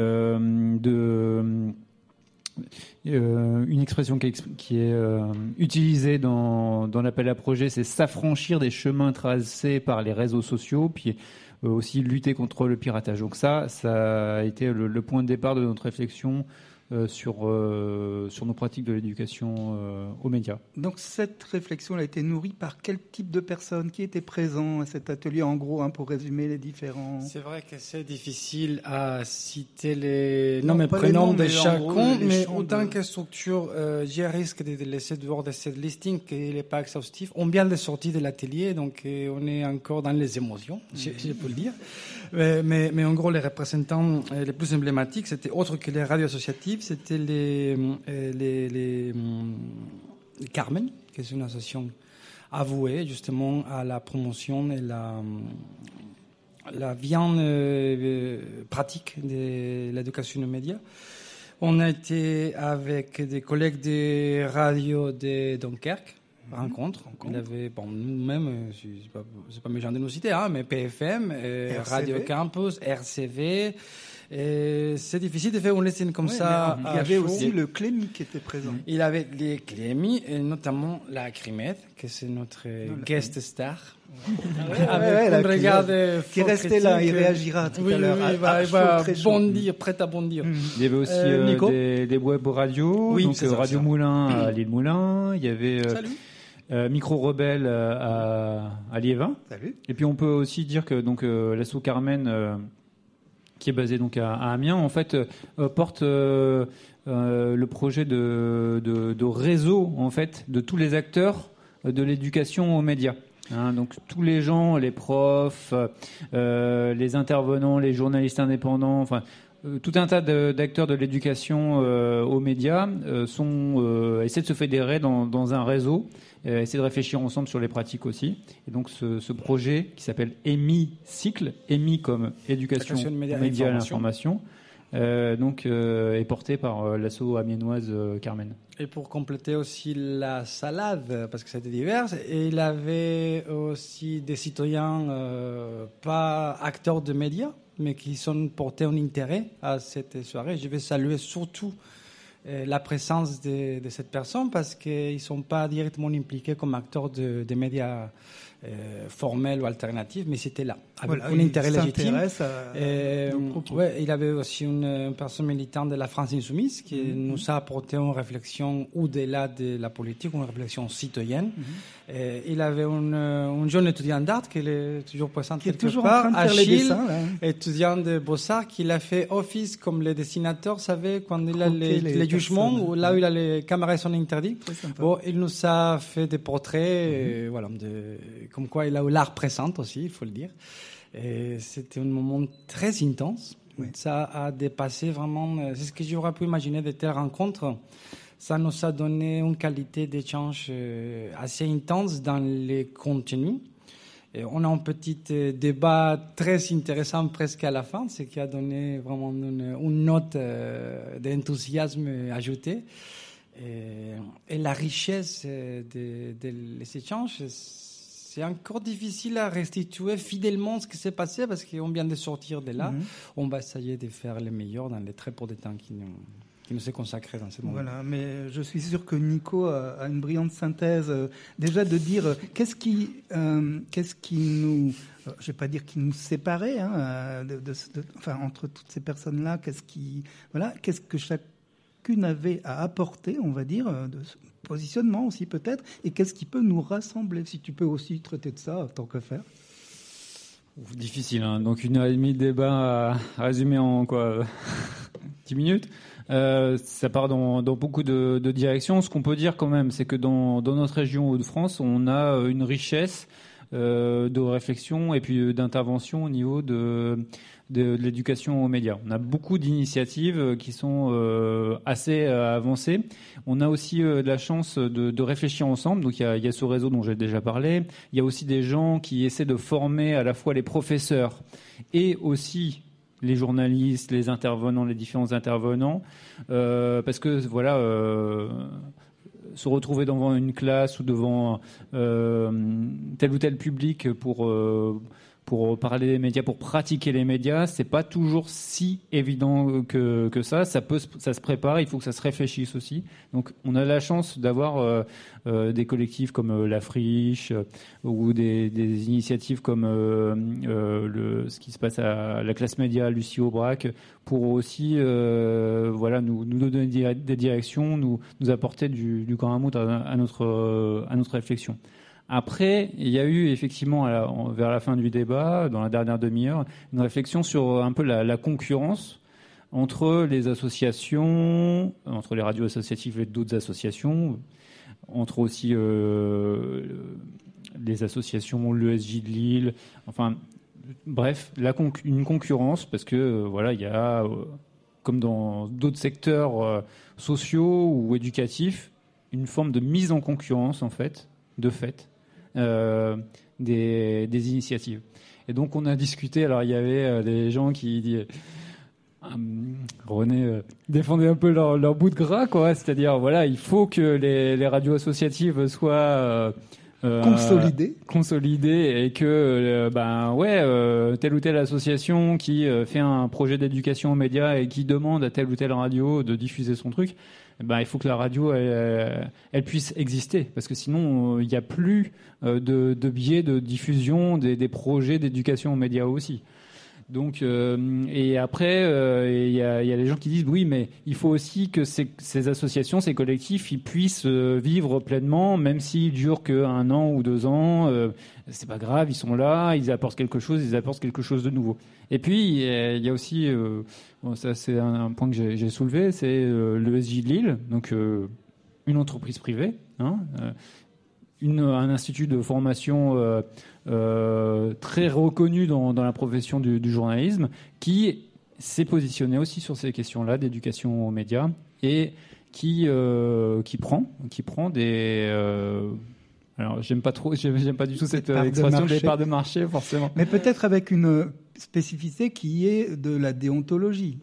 une expression qui est utilisée dans l'appel à projet, c'est s'affranchir des chemins tracés par les réseaux sociaux, puis aussi lutter contre le piratage. Donc ça a été le point de départ de notre réflexion sur nos pratiques de l'éducation aux médias. Donc cette réflexion a été nourrie par quel type de personnes qui étaient présents à cet atelier, en gros, pour résumer les différents... C'est vrai que c'est difficile à citer les noms et prénoms de chacun, mais autant que structure, j'ai risque de laisser dehors de cette listing qui n'est pas exhaustif. On vient de sortir de l'atelier, donc on est encore dans les émotions, je peux le dire. Mais en gros, les représentants les plus emblématiques, c'était autre que les radios associatives, c'était les Carmen, qui est une association avouée justement à la promotion et la bien pratique de l'éducation aux médias. On a été avec des collègues des radios de Dunkerque, rencontre. Il avait, nous-mêmes, c'est pas méchant de nous citer, mais PFM, Radio Campus, RCV. C'est difficile de faire une liste comme ça. Il y avait aussi le Clémy qui était présent. Il y avait les Clémy, et notamment la Crimet, que c'est notre guest star. Qui est resté là, il réagira tout à l'heure. Il va bondir, prêt à bondir. Il y avait aussi des web radios, donc Radio Moulin à l'île Moulin. Il y avait Micro Rebelle à Liévin. Salut. Et puis on peut aussi dire que donc l'asso Carmen, qui est basé donc à Amiens, en fait porte le projet de réseau en fait de tous les acteurs de l'éducation aux médias. Donc tous les gens, les profs, les intervenants, les journalistes indépendants, enfin tout un tas d'acteurs de l'éducation aux médias essaient de se fédérer dans un réseau, essaient de réfléchir ensemble sur les pratiques aussi. Et donc ce projet qui s'appelle EMI-Cycle, EMI comme éducation médias et l'information, est porté par l'asso amiénoise Carmen. Et pour compléter aussi la salade, parce que c'était divers, et il avait aussi des citoyens pas acteurs de médias, mais qui sont portés un intérêt à cette soirée. Je vais saluer surtout la présence de cette personne parce qu'ils ne sont pas directement impliqués comme acteurs de médias formels ou alternatifs, mais c'était là, avec un intérêt légitime. Il avait aussi une personne militante de la France Insoumise qui nous a apporté une réflexion au-delà de la politique, une réflexion citoyenne. Il avait un jeune étudiant d'art qui est toujours présent quelque part, Achille, étudiant de Beaux-Arts, qui a fait office comme le dessinateur, savez, quand il a les jugements, là où il a les caméras sont interdites. Il nous a fait des portraits, comme quoi il a eu l'art présent aussi, il faut le dire. Et c'était un moment très intense. Ça a dépassé vraiment, c'est ce que j'aurais pu imaginer de telles rencontres. Ça nous a donné une qualité d'échange assez intense dans les contenus. Et on a un petit débat très intéressant presque à la fin, ce qui a donné vraiment une note d'enthousiasme ajoutée. Et la richesse des échanges, c'est encore difficile à restituer fidèlement ce qui s'est passé parce qu'on vient de sortir de là. On va essayer de faire le meilleur dans les très peu de temps qui nous est consacré dans ce moment. Voilà, mais je suis sûr que Nico a une brillante synthèse déjà de dire qu'est-ce qui nous, je vais pas dire qui nous séparait, entre toutes ces personnes-là, qu'est-ce que chacune avait à apporter, on va dire, de positionnement aussi peut-être, et qu'est-ce qui peut nous rassembler. Si tu peux aussi traiter de ça, tant que faire. Difficile, hein. Donc 1h30 de débat à résumer en 10 minutes. Ça part dans beaucoup de directions. Ce qu'on peut dire quand même, c'est que dans notre région Hauts-de-France, on a une richesse de réflexion et puis d'intervention au niveau de l'éducation aux médias. On a beaucoup d'initiatives qui sont assez avancées. On a aussi de la chance de réfléchir ensemble. Donc il y a ce réseau dont j'ai déjà parlé. Il y a aussi des gens qui essaient de former à la fois les professeurs et aussi les journalistes, les intervenants, les différents intervenants, parce que se retrouver devant une classe ou devant tel ou tel public pour parler des médias, pour pratiquer les médias, c'est pas toujours si évident que ça. Ça se prépare, il faut que ça se réfléchisse aussi. Donc, on a la chance d'avoir des collectifs comme La Friche ou des initiatives comme ce qui se passe à la classe média, Lucie Aubrac, pour aussi voilà, nous donner des directions, nous apporter du grain à moudre à notre réflexion. Après, il y a eu effectivement, vers la fin du débat, dans la dernière demi-heure, une réflexion sur un peu la concurrence entre les associations, entre les radios associatives et d'autres associations, entre aussi les associations, l'ESJ de Lille, enfin, bref, une concurrence, parce que voilà, il y a, comme dans d'autres secteurs sociaux ou éducatifs, une forme de mise en concurrence, en fait, de fait, des initiatives. Et donc, on a discuté, alors il y avait des gens qui René défendait un peu leur bout de gras, quoi. C'est-à-dire, voilà, il faut que les radios associatives soient consolidées et que, telle ou telle association qui fait un projet d'éducation aux médias et qui demande à telle ou telle radio de diffuser son truc, il faut que la radio elle puisse exister, parce que sinon il n'y a plus de biais de diffusion des projets d'éducation aux médias aussi. Donc et après il y a les gens qui disent oui, mais il faut aussi que ces associations, ces collectifs, ils puissent vivre pleinement, même s'ils durent qu'un an ou 2 ans, c'est pas grave, ils sont là, ils apportent quelque chose de nouveau. Et puis il y a aussi ça c'est un point que j'ai soulevé, c'est l'ESJ de Lille, donc une entreprise privée, un institut de formation très reconnu dans la profession du journalisme, qui s'est positionné aussi sur ces questions-là d'éducation aux médias et qui prend des alors j'aime pas du tout cette expression des parts de marché, forcément, mais peut-être avec une spécificité qui est de la déontologie.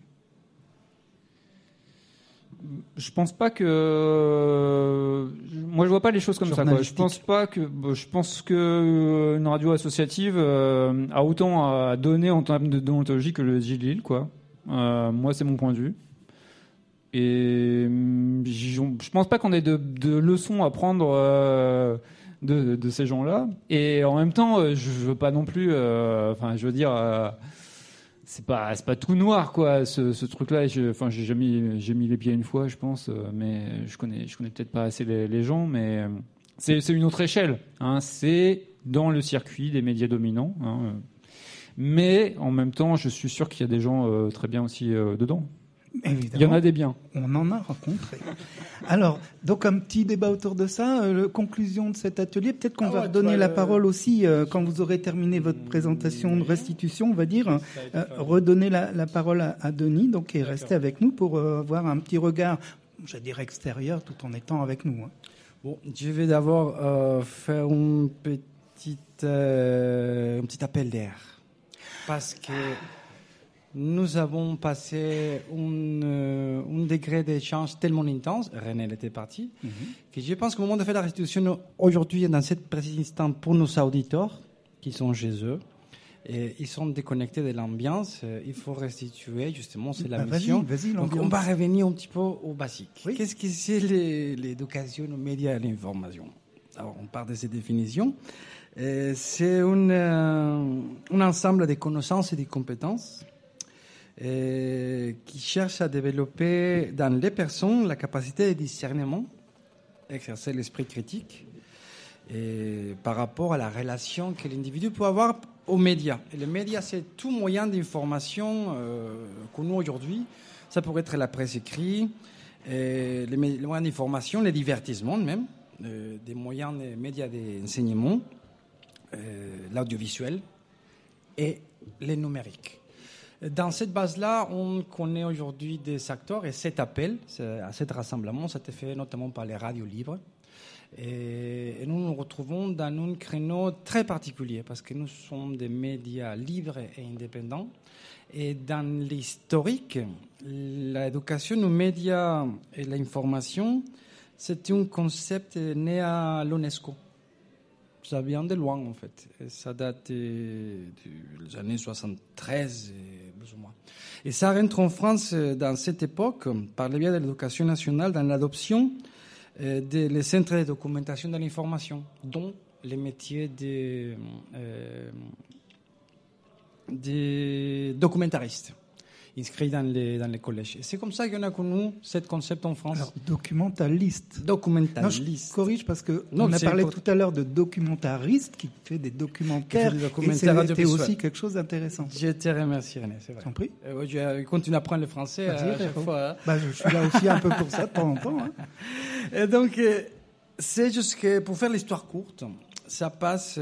Je pense pas que moi je vois pas les choses comme ça, quoi. Je pense que une radio associative a autant à donner en termes de déontologie que le ESJ de Lille, quoi. Moi c'est mon point de vue. Et je pense pas qu'on ait de leçons à prendre de ces gens-là. Et en même temps, je veux pas non plus. Je veux dire. C'est pas tout noir, quoi, ce truc-là. J'ai mis les pieds une fois, je pense, mais je connais peut-être pas assez les gens, mais c'est une autre échelle, hein. C'est dans le circuit des médias dominants, hein. Mais en même temps, je suis sûr qu'il y a des gens très bien aussi dedans. Évidemment, il y en a des biens. On en a rencontré. Alors, donc un petit débat autour de ça. Conclusion de cet atelier. Peut-être qu'on va redonner la parole aussi quand vous aurez terminé votre présentation de restitution, on va dire. Redonner la parole à Denis, donc, et rester avec nous pour avoir un petit regard, j'allais dire extérieur, tout en étant avec nous. Bon, je vais d'abord faire un petit appel d'air, parce que nous avons passé un degré d'échange tellement intense, René était parti, que je pense qu'au moment de faire la restitution aujourd'hui, dans cet précis instant, pour nos auditeurs qui sont chez eux, et ils sont déconnectés de l'ambiance, il faut restituer, justement, c'est la mission. Vas-y, donc on va revenir un petit peu au basique. Oui. Qu'est-ce que c'est l'éducation aux médias et à l'information? Alors on part de ces définitions. C'est un ensemble de connaissances et de compétences qui cherche à développer dans les personnes la capacité de discernement, exercer l'esprit critique par rapport à la relation que l'individu peut avoir aux médias. Et les médias, c'est tout moyen d'information connu aujourd'hui. Ça pourrait être la presse écrite, les moyens d'information, les divertissements même, des moyens des médias d'enseignement, l'audiovisuel et les numériques. Dans cette base-là, on connaît aujourd'hui des acteurs et cet appel à cet rassemblement, ça a été fait notamment par les radios libres. Et nous nous retrouvons dans un créneau très particulier parce que nous sommes des médias libres et indépendants. Et dans l'historique, l'éducation aux médias et l'information, c'est un concept né à l'UNESCO. Ça vient de loin, en fait. Et ça date des années 73, plus ou moins. Et ça rentre en France dans cette époque, par le biais de l'éducation nationale, dans l'adoption des centres de documentation de l'information, dont les métiers des documentaristes. inscrits dans les collèges. Et c'est comme ça qu'on a connu ce concept en France. Alors, documentaliste. Documentaliste. Non, je corrige parce que on a parlé tout à l'heure de documentariste qui fait des documentaires. Et c'était aussi quelque chose d'intéressant. Je te remercie, René, c'est vrai. T'en prie. Je continue à apprendre le français à chaque fois. Bah, je suis là aussi un peu pour ça de temps en temps. Hein. Et donc, c'est juste que pour faire l'histoire courte, ça passe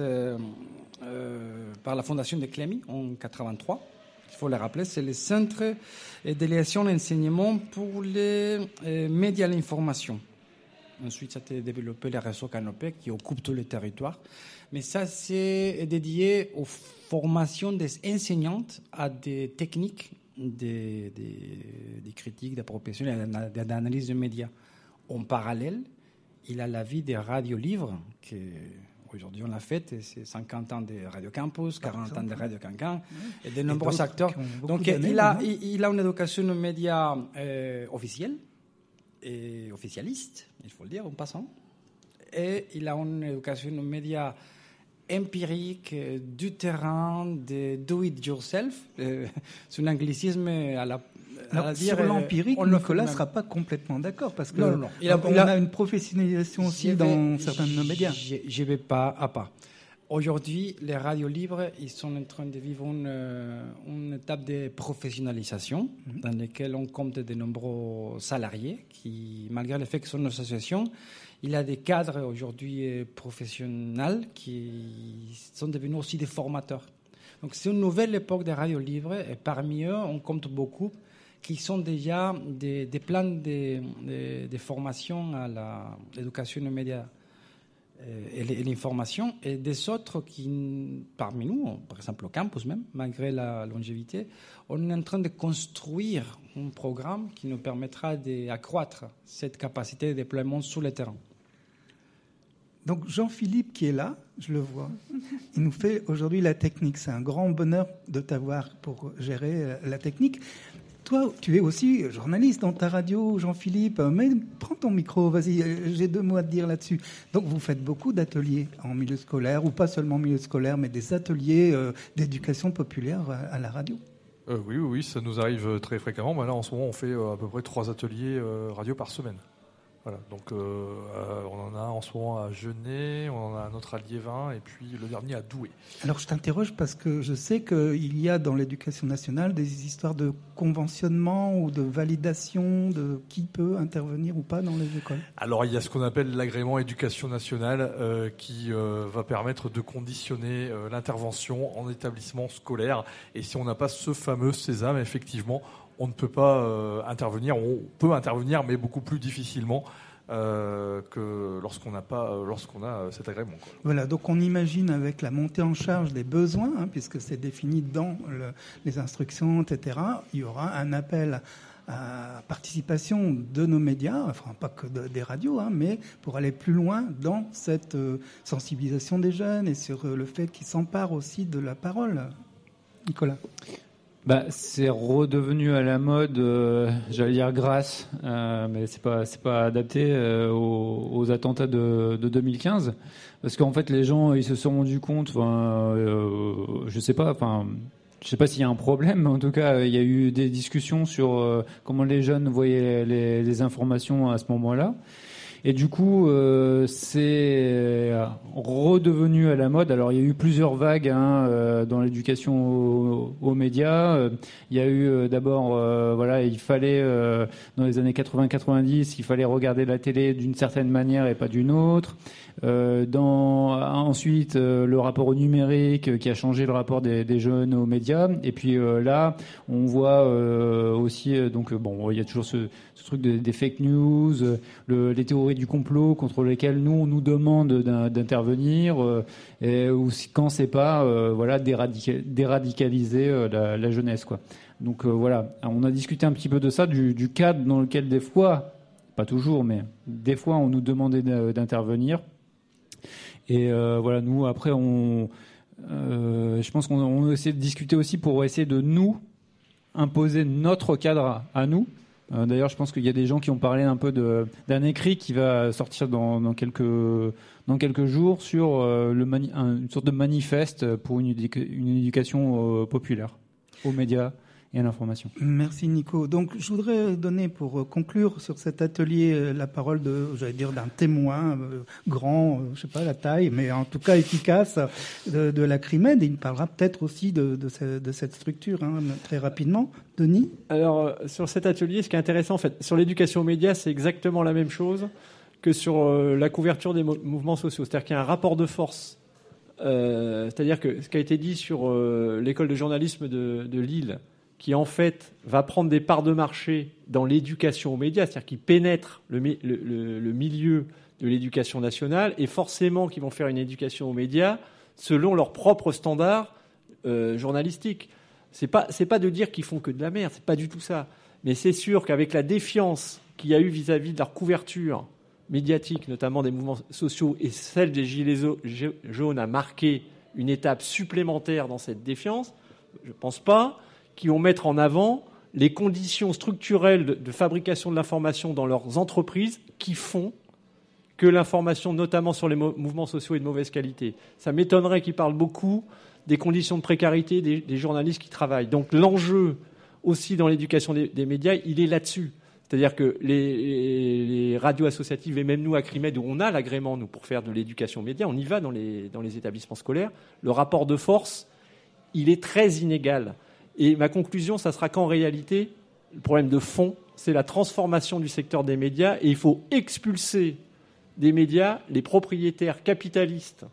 par la fondation de Clémy en 83. Il faut le rappeler, c'est le Centre d'élévation et d'enseignement pour les médias et l'information. Ensuite, ça a été développé le réseau Canopé qui occupe tout le territoire. Mais ça, c'est dédié aux formations des enseignantes à des techniques, des critiques, des professionnels, d'analyse de médias. En parallèle, il a la vie des radiolivres que aujourd'hui on a fait, c'est 50 ans de Radio Campus, 40 ans de Radio Cancan et de nombreux acteurs. Donc il a une éducation aux médias officielle et officialiste, il faut le dire en passant, et il a une éducation aux médias empirique, du terrain, de do it yourself. C'est un anglicisme à la Alors, dire, sur l'empirique, Nicolas ne sera pas complètement d'accord parce que non. On a une professionnalisation aussi dans certains de nos médias. Je vais pas à pas. Aujourd'hui, les radios libres, ils sont en train de vivre une étape de professionnalisation dans laquelle on compte de nombreux salariés qui, malgré le fait qu'ils sont une association, il y a des cadres aujourd'hui professionnels qui sont devenus aussi des formateurs. Donc c'est une nouvelle époque des radios libres et parmi eux, on compte beaucoup qui sont déjà des plans de formation à l'éducation aux médias et l'information, et des autres qui, parmi nous, par exemple au campus même, malgré la longévité, on est en train de construire un programme qui nous permettra d'accroître cette capacité de déploiement sur le terrain. Donc Jean-Philippe qui est là, je le vois, il nous fait aujourd'hui la technique. C'est un grand bonheur de t'avoir pour gérer la technique. Toi, tu es aussi journaliste dans ta radio, Jean-Philippe, mais prends ton micro, vas-y, j'ai 2 mots à te dire là-dessus. Donc vous faites beaucoup d'ateliers en milieu scolaire, ou pas seulement en milieu scolaire, mais des ateliers d'éducation populaire à la radio. Oui, ça nous arrive très fréquemment. Là, en ce moment, on fait à peu près 3 ateliers radio par semaine. Voilà, donc on en a en ce moment à Genève, on en a un autre à Liévin et puis le dernier à Douai. Alors je t'interroge parce que je sais qu'il y a dans l'éducation nationale des histoires de conventionnement ou de validation de qui peut intervenir ou pas dans les écoles. Alors il y a ce qu'on appelle l'agrément éducation nationale qui va permettre de conditionner l'intervention en établissement scolaire, et si on n'a pas ce fameux sésame, effectivement, on ne peut pas intervenir. On peut intervenir, mais beaucoup plus difficilement que lorsqu'on a cet agrément. Quoi. Voilà, donc on imagine avec la montée en charge des besoins, puisque c'est défini dans les instructions, etc., il y aura un appel à participation de nos médias, enfin pas que des radios, mais pour aller plus loin dans cette sensibilisation des jeunes et sur le fait qu'ils s'emparent aussi de la parole. Nicolas ? C'est redevenu à la mode, j'allais dire grâce, mais c'est pas adapté aux attentats de 2015, parce qu'en fait les gens ils se sont rendus compte, je sais pas s'il y a un problème, mais en tout cas il y a eu des discussions sur comment les jeunes voyaient les informations à ce moment-là. Et du coup, c'est redevenu à la mode. Alors, il y a eu plusieurs vagues dans l'éducation aux médias. Il y a eu d'abord, il fallait, dans les années 80-90, il fallait regarder la télé d'une certaine manière et pas d'une autre. Ensuite, le rapport au numérique qui a changé le rapport des jeunes aux médias. Et puis là, on voit aussi, il y a toujours ce truc des fake news, les théories du complot contre lesquelles nous on nous demande d'intervenir, ou quand c'est pas déradicaliser la jeunesse, quoi. Donc on a discuté un petit peu de ça, du cadre dans lequel des fois, pas toujours, mais des fois on nous demandait d'intervenir. Et nous après je pense qu'on a essayé de discuter aussi pour essayer de nous imposer notre cadre à nous. D'ailleurs, je pense qu'il y a des gens qui ont parlé un peu d'un écrit qui va sortir dans quelques jours sur une sorte de manifeste pour une éducation populaire, aux médias et à l'information. Merci Nico. Donc je voudrais donner pour conclure sur cet atelier la parole d'un témoin grand, je sais pas la taille, mais en tout cas efficace de la CRIMED. Il parlera peut-être aussi de cette structure très rapidement. Denis ? Alors sur cet atelier, ce qui est intéressant en fait, sur l'éducation aux médias, c'est exactement la même chose que sur la couverture des mouvements sociaux. C'est-à-dire qu'il y a un rapport de force. C'est-à-dire que ce qui a été dit sur l'école de journalisme de Lille, qui en fait va prendre des parts de marché dans l'éducation aux médias, c'est-à-dire qui pénètre le milieu de l'éducation nationale, et forcément qui vont faire une éducation aux médias selon leurs propres standards journalistiques. C'est pas de dire qu'ils font que de la merde, c'est pas du tout ça. Mais c'est sûr qu'avec la défiance qu'il y a eu vis-à-vis de leur couverture médiatique, notamment des mouvements sociaux, et celle des Gilets jaunes a marqué une étape supplémentaire dans cette défiance, je ne pense pas qu'ils vont mettre en avant les conditions structurelles de fabrication de l'information dans leurs entreprises qui font que l'information, notamment sur les mouvements sociaux, est de mauvaise qualité. Ça m'étonnerait qu'ils parlent beaucoup des conditions de précarité des journalistes qui travaillent. Donc l'enjeu aussi dans l'éducation des médias, il est là-dessus. C'est-à-dire que les radios associatives, et même nous à CRIMED, où on a l'agrément nous pour faire de l'éducation aux médias, on y va dans les établissements scolaires, le rapport de force, il est très inégal. Et ma conclusion, ça sera qu'en réalité, le problème de fond, c'est la transformation du secteur des médias, et il faut expulser des médias les propriétaires capitalistes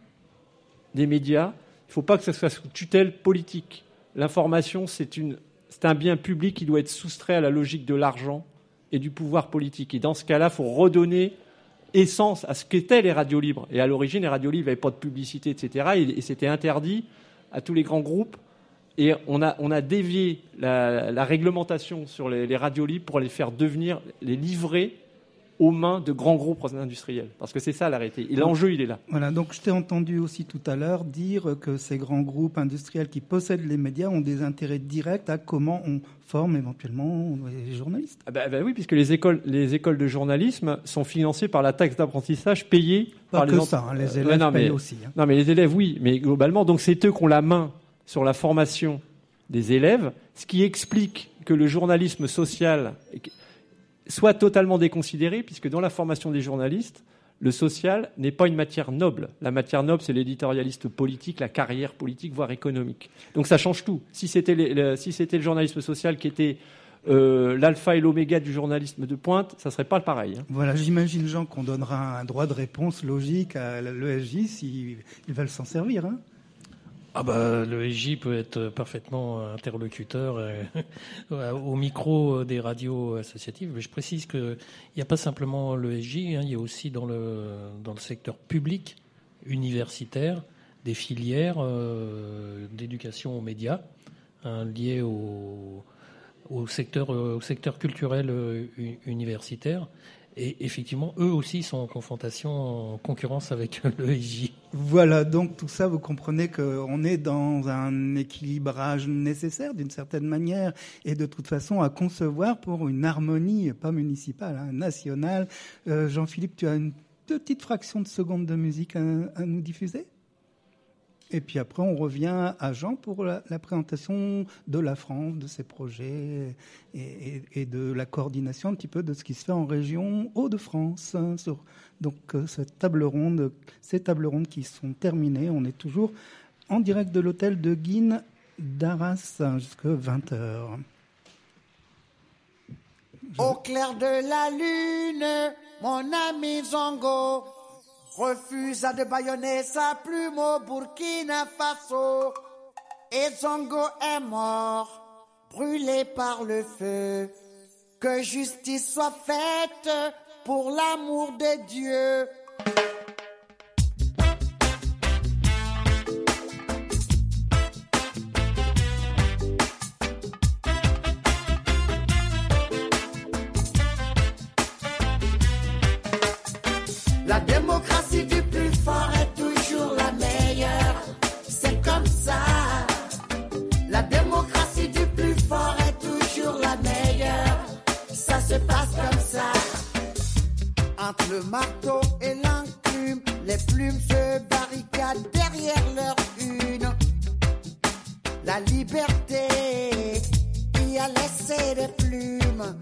des médias. Il ne faut pas que ça soit sous tutelle politique. L'information, c'est un bien public qui doit être soustrait à la logique de l'argent et du pouvoir politique. Et dans ce cas-là, il faut redonner essence à ce qu'étaient les radios libres. Et à l'origine, les radios libres n'avaient pas de publicité, etc. Et c'était interdit à tous les grands groupes. Et on a dévié la réglementation sur les radios libres pour les faire devenir, les livrer aux mains de grands groupes industriels. Parce que c'est ça la réalité. Et l'enjeu, il est là. Voilà, donc je t'ai entendu aussi tout à l'heure dire que ces grands groupes industriels qui possèdent les médias ont des intérêts directs à comment on forme éventuellement les journalistes. Oui, puisque les écoles de journalisme sont financées par la taxe d'apprentissage payée par les les élèves payent aussi. Non, mais les élèves, oui, mais globalement, donc c'est eux qui ont la main sur la formation des élèves, ce qui explique que le journalisme social soit totalement déconsidéré, puisque dans la formation des journalistes, le social n'est pas une matière noble. La matière noble, c'est l'éditorialiste politique, la carrière politique, voire économique. Donc ça change tout. Si c'était le journalisme social qui était l'alpha et l'oméga du journalisme de pointe, ça serait pas pareil. Voilà, j'imagine, Jean, qu'on donnera un droit de réponse logique à l'ESJ s'ils veulent s'en servir. L'ESJ peut être parfaitement interlocuteur au micro des radios associatives. Mais je précise qu'il n'y a pas simplement l'ESJ, il y a aussi dans le secteur public, universitaire, des filières d'éducation aux médias liées au secteur culturel universitaire. Et effectivement, eux aussi sont en confrontation, en concurrence avec l'ESJ. Voilà, donc tout ça, vous comprenez qu'on est dans un équilibrage nécessaire d'une certaine manière et de toute façon à concevoir pour une harmonie, pas municipale, nationale. Jean-Philippe, tu as une petite fraction de seconde de musique à nous diffuser ? Et puis après, on revient à Jean pour la présentation de la France, de ses projets et de la coordination un petit peu de ce qui se fait en région Hauts-de-France. Donc ces tables rondes qui sont terminées. On est toujours en direct de l'hôtel de Guînes d'Arras jusqu'à 20h. Au clair de la lune, mon ami Zongo refusa de bâillonner sa plume au Burkina Faso. Et Zongo est mort, brûlé par le feu. Que justice soit faite pour l'amour de Dieu. La démocratie du plus fort est toujours la meilleure. C'est comme ça. La démocratie du plus fort est toujours la meilleure. Ça se passe comme ça. Entre le marteau et l'enclume, les plumes se barricadent derrière leur une. La liberté qui a laissé des plumes.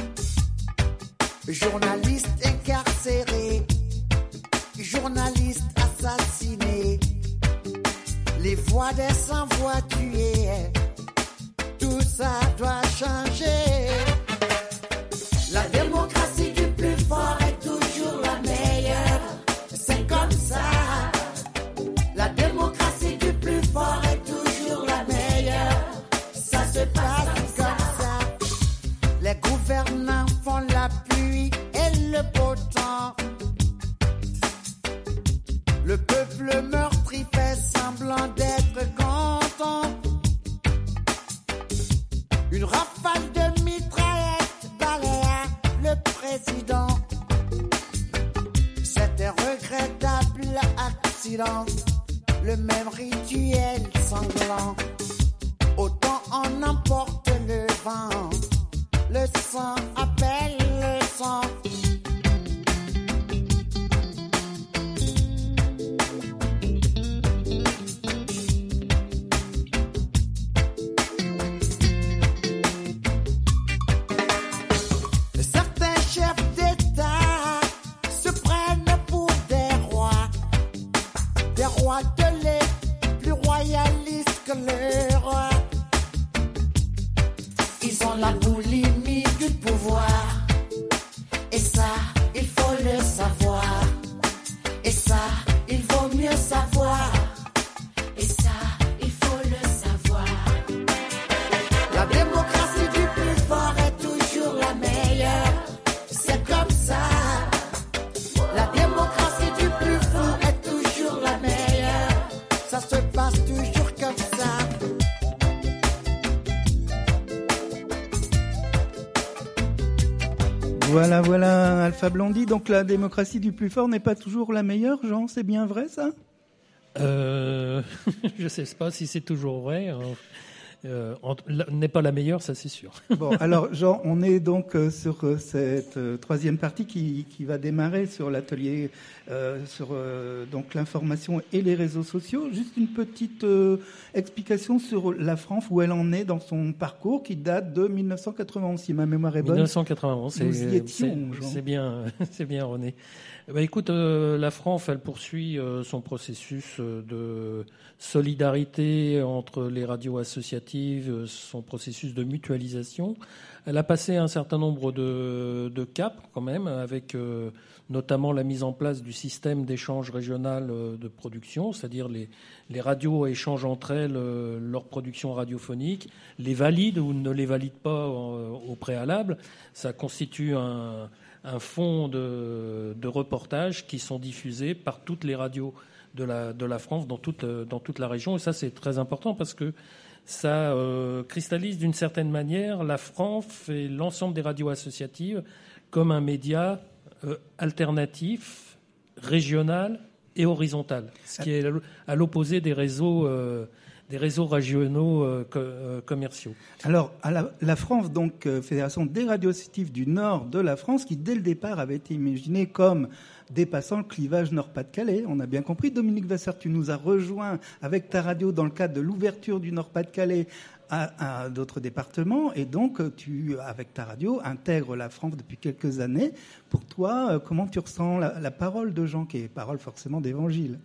Journalistes incarcérés, journalistes assassinés, les voix des sans-voix tuées, tout ça doit changer. La démocratie du plus fort est toujours la meilleure, c'est comme ça. La démocratie du plus fort est toujours la meilleure, ça se passe comme ça. Les gouvernants font la pluie et le beau temps. Le peuple meurtri fait semblant d'être content. Une rafale de mitraillettes balayait le président. C'est un regrettable accident, le même rituel sanglant. Autant on emporte le vent, le sang appelle le sang. Certains chefs d'État se prennent pour des rois de lait, plus royalistes que le roi. Ils ont la boulimie du pouvoir, et ça, il faut le savoir. Et ça, il vaut mieux savoir. Et ça, il faut le savoir. La démocratie du plus fort est toujours la meilleure, c'est comme ça. La démocratie du plus fort est toujours la meilleure, ça se passe toujours comme ça. Voilà, Alpha Blondy. Donc la démocratie du plus fort n'est pas toujours la meilleure, Jean, c'est bien vrai ça ? Je ne sais pas si c'est toujours vrai. N'est pas la meilleure, ça c'est sûr. Bon, alors Jean, on est donc sur cette troisième partie qui va démarrer sur l'atelier sur donc l'information et les réseaux sociaux. Juste une petite explication sur la France, où elle en est dans son parcours qui date de 1991, si ma mémoire est bonne. 1991, c'est bien, c'est bien René. Bah, écoute, la France, elle poursuit son processus de solidarité entre les radios associatives, son processus de mutualisation. Elle a passé un certain nombre de caps quand même, avec notamment la mise en place du système d'échange régional de production, c'est-à-dire les radios échangent entre elles leur production radiophonique, les valident ou ne les valident pas au préalable. Ça constitue un fonds de reportages qui sont diffusés par toutes les radios de la France dans toute la région. Et ça, c'est très important parce que ça cristallise d'une certaine manière la France et l'ensemble des radios associatives comme un média alternatif, régional et horizontal, ce qui est à l'opposé des réseaux régionaux commerciaux. Alors, la France, donc Fédération des radios associatives du nord de la France, qui dès le départ avait été imaginée comme dépassant le clivage Nord-Pas-de-Calais. On a bien compris. Dominique Vasseur, tu nous as rejoint avec ta radio dans le cadre de l'ouverture du Nord-Pas-de-Calais à d'autres départements, et donc tu, avec ta radio, intègres la France depuis quelques années. Pour toi, comment tu ressens la parole de Jean, qui est parole forcément d'évangile?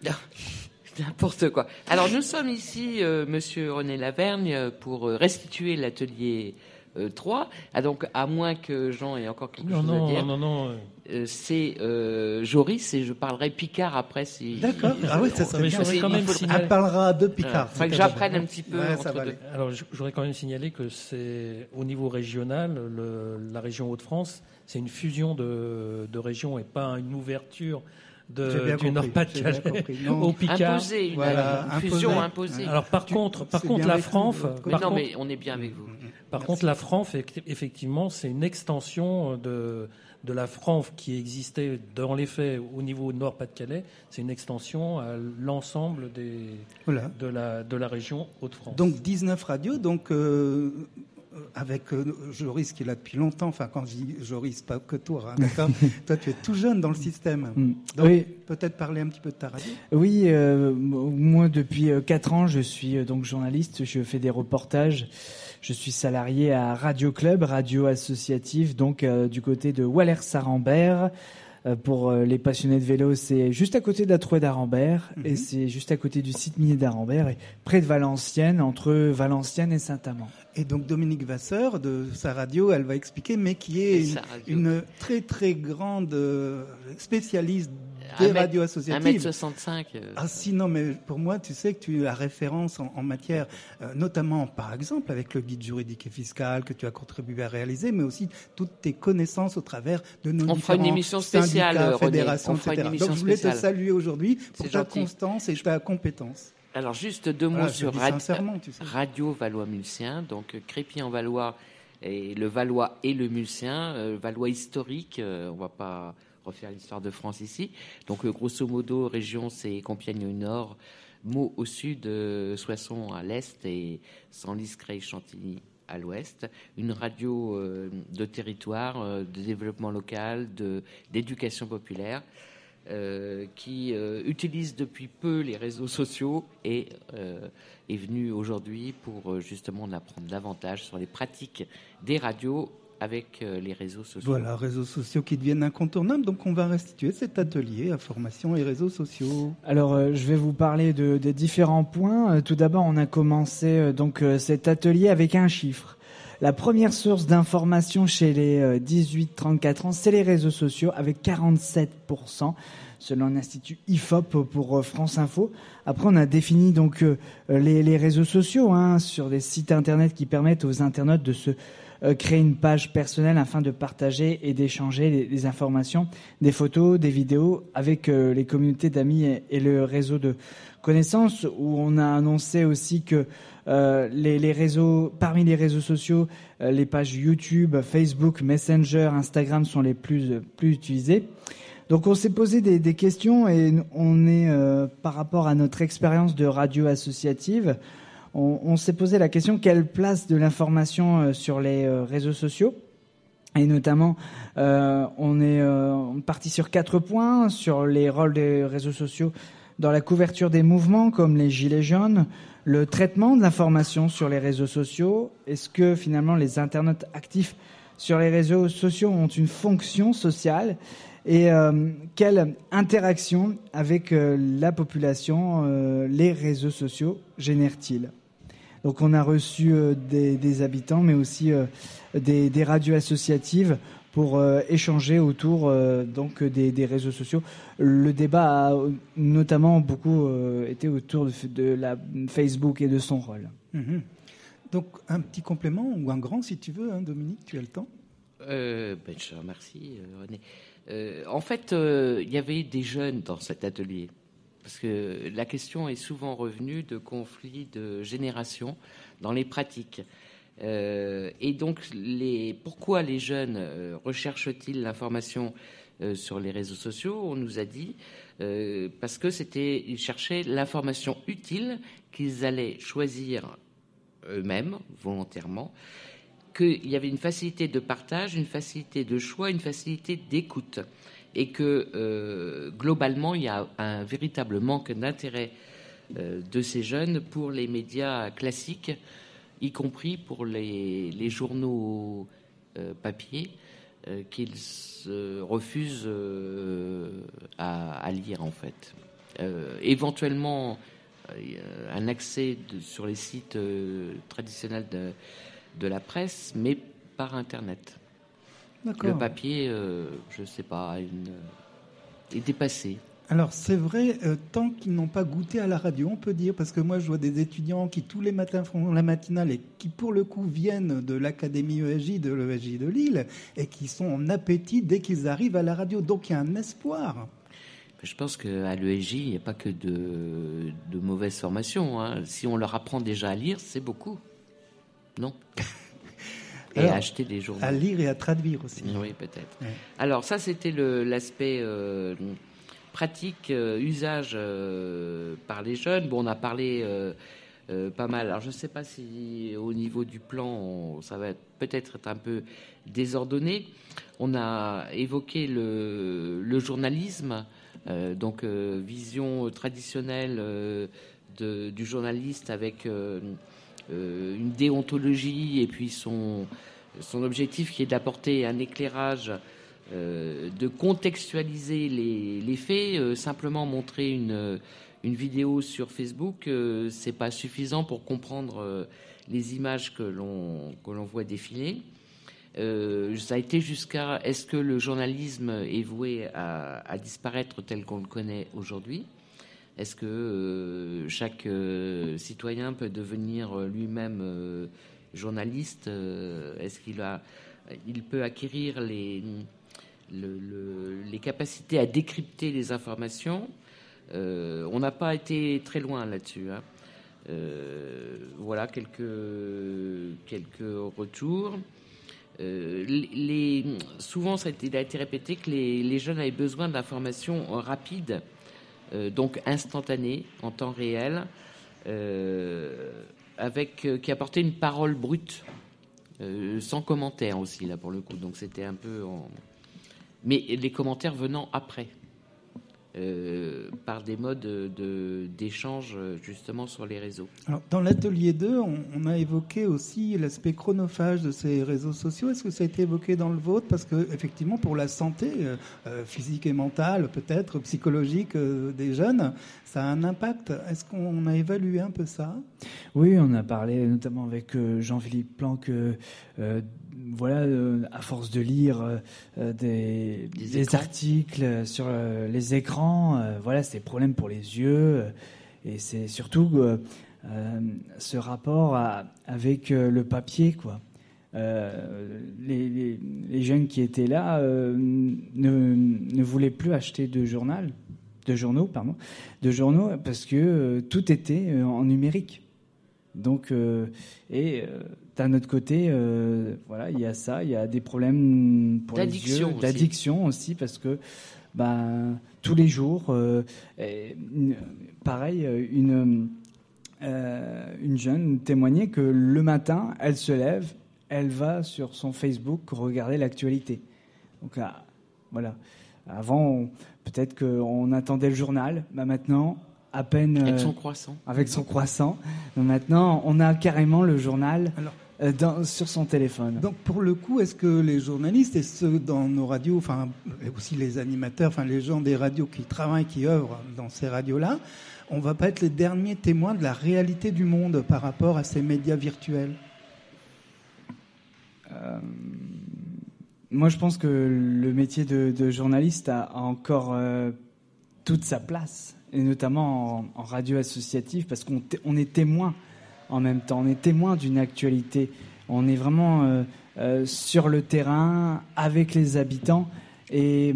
N'importe quoi. Alors nous sommes ici, Monsieur René Lavergne, pour restituer l'atelier 3. Ah, donc à moins que Jean ait encore quelque chose à dire. Non. C'est Joris, et je parlerai Picard après. D'accord. Ah oui, ça serait bien. Elle parlera de Picard. Il faut que j'apprenne un petit peu. Ouais, ça va aller. Alors j'aurais quand même signalé que c'est au niveau régional, la région Hauts-de-France, c'est une fusion de régions et pas une ouverture du Nord-Pas-de-Calais au Picard. Imposé, une fusion imposée. Alors par contre la France. Mais on est bien avec vous. Par contre, la France, effectivement, c'est une extension de la France qui existait dans les faits au niveau Nord-Pas-de-Calais. C'est une extension à l'ensemble de la région Hauts-de-France. Donc 19 radios, donc avec Joris qui est là depuis longtemps. Enfin, quand je dis Joris, pas que toi, hein, d'accord. Toi, tu es tout jeune dans le système. Donc, oui. Peut-être parler un petit peu de ta radio. Oui, moi depuis 4 ans, je suis donc journaliste. Je fais des reportages. Je suis salarié à Radio Club, radio associative, donc du côté de Wallers-Sarambert. Pour les passionnés de vélo, c'est juste à côté de la Trouée d'Arambert et c'est juste à côté du site minier d'Arambert et près de Valenciennes, entre Valenciennes et Saint-Amand. Et donc Dominique Vasseur de sa radio, elle va expliquer, mais qui est une très très grande spécialiste des radios associatives. 1m65. Ah si, non, mais pour moi, tu sais que tu es la référence en matière, notamment par exemple avec le guide juridique et fiscal que tu as contribué à réaliser, mais aussi toutes tes connaissances au travers de nos différents syndicats, fédérations, etc. Donc je voulais te saluer aujourd'hui pour ta constance et ta compétence. Alors juste deux mots sur Radio Valois-Mulsien, donc Crépy-en-Valois et le Valois et le Mulsien, Valois historique, on va pas refaire l'histoire de France ici. Donc grosso modo, région c'est Compiègne au nord, Meaux au sud, Soissons à l'est et Senlis-Creil-Chantilly à l'ouest. Une radio de territoire, de développement local, d'éducation populaire. Qui utilise depuis peu les réseaux sociaux et est venu aujourd'hui pour justement en apprendre davantage sur les pratiques des radios avec les réseaux sociaux. Voilà, réseaux sociaux qui deviennent incontournables. Donc on va restituer cet atelier information et réseaux sociaux. Alors je vais vous parler des différents points. Tout d'abord, on a commencé cet atelier avec un chiffre. La première source d'information chez les 18-34 ans, c'est les réseaux sociaux, avec 47%, selon l'Institut IFOP pour France Info. Après, on a défini donc les réseaux sociaux sur des sites internet qui permettent aux internautes de se créer une page personnelle afin de partager et d'échanger les informations, des photos, des vidéos avec les communautés d'amis et le réseau de connaissances, où on a annoncé aussi que les réseaux, parmi les réseaux sociaux, les pages YouTube, Facebook, Messenger, Instagram sont les plus utilisées. Donc on s'est posé des questions et on est par rapport à notre expérience de radio associative, on s'est posé la question quelle place de l'information sur les réseaux sociaux. Et notamment, on est parti sur 4 points sur les rôles des réseaux sociaux dans la couverture des mouvements comme les Gilets jaunes, le traitement de l'information sur les réseaux sociaux. Est-ce que finalement les internautes actifs sur les réseaux sociaux ont une fonction sociale et quelle interaction avec la population les réseaux sociaux génèrent-ils? Donc on a reçu des habitants mais aussi des radios associatives pour échanger autour des réseaux sociaux. Le débat a notamment beaucoup été autour de la Facebook et de son rôle. Mmh. Donc un petit complément ou un grand si tu veux, Dominique, tu as le temps. Je te remercie, René. En fait, il y avait des jeunes dans cet atelier. Parce que la question est souvent revenue de conflits de génération dans les pratiques. Et donc, pourquoi les jeunes recherchent-ils l'information sur les réseaux sociaux? On nous a dit parce que ils cherchaient l'information utile qu'ils allaient choisir eux-mêmes, volontairement, qu'il y avait une facilité de partage, une facilité de choix, une facilité d'écoute. Et que globalement, il y a un véritable manque d'intérêt de ces jeunes pour les médias classiques, y compris pour les journaux papier qu'ils refusent à lire en fait. Éventuellement, un accès sur les sites traditionnels de la presse, mais par Internet. D'accord. Le papier, je ne sais pas, est dépassé. Alors c'est vrai, tant qu'ils n'ont pas goûté à la radio, on peut dire, parce que moi je vois des étudiants qui tous les matins font la matinale et qui pour le coup viennent de l'académie ESJ, de l'ESJ de Lille, et qui sont en appétit dès qu'ils arrivent à la radio. Donc il y a un espoir. Je pense qu'à l'ESJ, il n'y a pas que de mauvaises formations. Si on leur apprend déjà à lire, c'est beaucoup. Non. Et alors, à acheter des journaux. À lire et à traduire aussi. Oui, peut-être. Ouais. Alors ça, c'était l'aspect pratique, usage par les jeunes. Bon, on a parlé pas mal. Alors je ne sais pas si au niveau du plan, ça va peut-être être un peu désordonné. On a évoqué le journalisme, donc vision traditionnelle du journaliste avec une déontologie et puis son objectif qui est d'apporter un éclairage, de contextualiser les faits. Simplement montrer une vidéo sur Facebook, c'est pas suffisant pour comprendre les images que l'on voit défiler. Ça a été jusqu'à est-ce que le journalisme est voué à disparaître tel qu'on le connaît aujourd'hui? Est-ce que chaque citoyen peut devenir lui-même journaliste? Est-ce qu'il peut acquérir les capacités à décrypter les informations? On n'a pas été très loin là-dessus. Hein. Voilà quelques retours. Souvent, il a été répété que les jeunes avaient besoin d'informations rapides, donc instantanées, en temps réel, qui apportait une parole brute, sans commentaire aussi, là, pour le coup. Donc, c'était un peu... Mais les commentaires venant après, par des modes d'échange, justement, sur les réseaux. Alors, dans l'atelier 2, on a évoqué aussi l'aspect chronophage de ces réseaux sociaux. Est-ce que ça a été évoqué dans le vôtre? Parce que, effectivement, pour la santé physique et mentale, peut-être psychologique des jeunes, ça a un impact. Est-ce qu'on a évalué un peu ça? Oui, on a parlé notamment avec Jean-Philippe Plan que à force de lire des articles sur les écrans, c'est problème pour les yeux, et c'est surtout ce rapport avec le papier, quoi. Les jeunes qui étaient là ne voulaient plus acheter de journaux parce que tout était en numérique. Donc, d'un autre côté, il y a ça, il y a des problèmes pour les yeux, d'addiction aussi, parce que tous les jours, pareil, une jeune témoignait que le matin, elle se lève, elle va sur son Facebook regarder l'actualité. Donc voilà. Avant, peut-être qu'on attendait le journal, maintenant, à peine avec son croissant. Mais maintenant, on a carrément le journal sur son téléphone. Donc, pour le coup, est-ce que les journalistes et ceux dans nos radios, enfin, et aussi les animateurs, enfin, les gens des radios qui travaillent, qui œuvrent dans ces radios-là, on va pas être les derniers témoins de la réalité du monde par rapport à ces médias virtuels? Moi, je pense que le métier de journaliste a encore toute sa place, et notamment en radio associative, parce qu'on est témoin en même temps, on est témoin d'une actualité, on est vraiment sur le terrain avec les habitants, et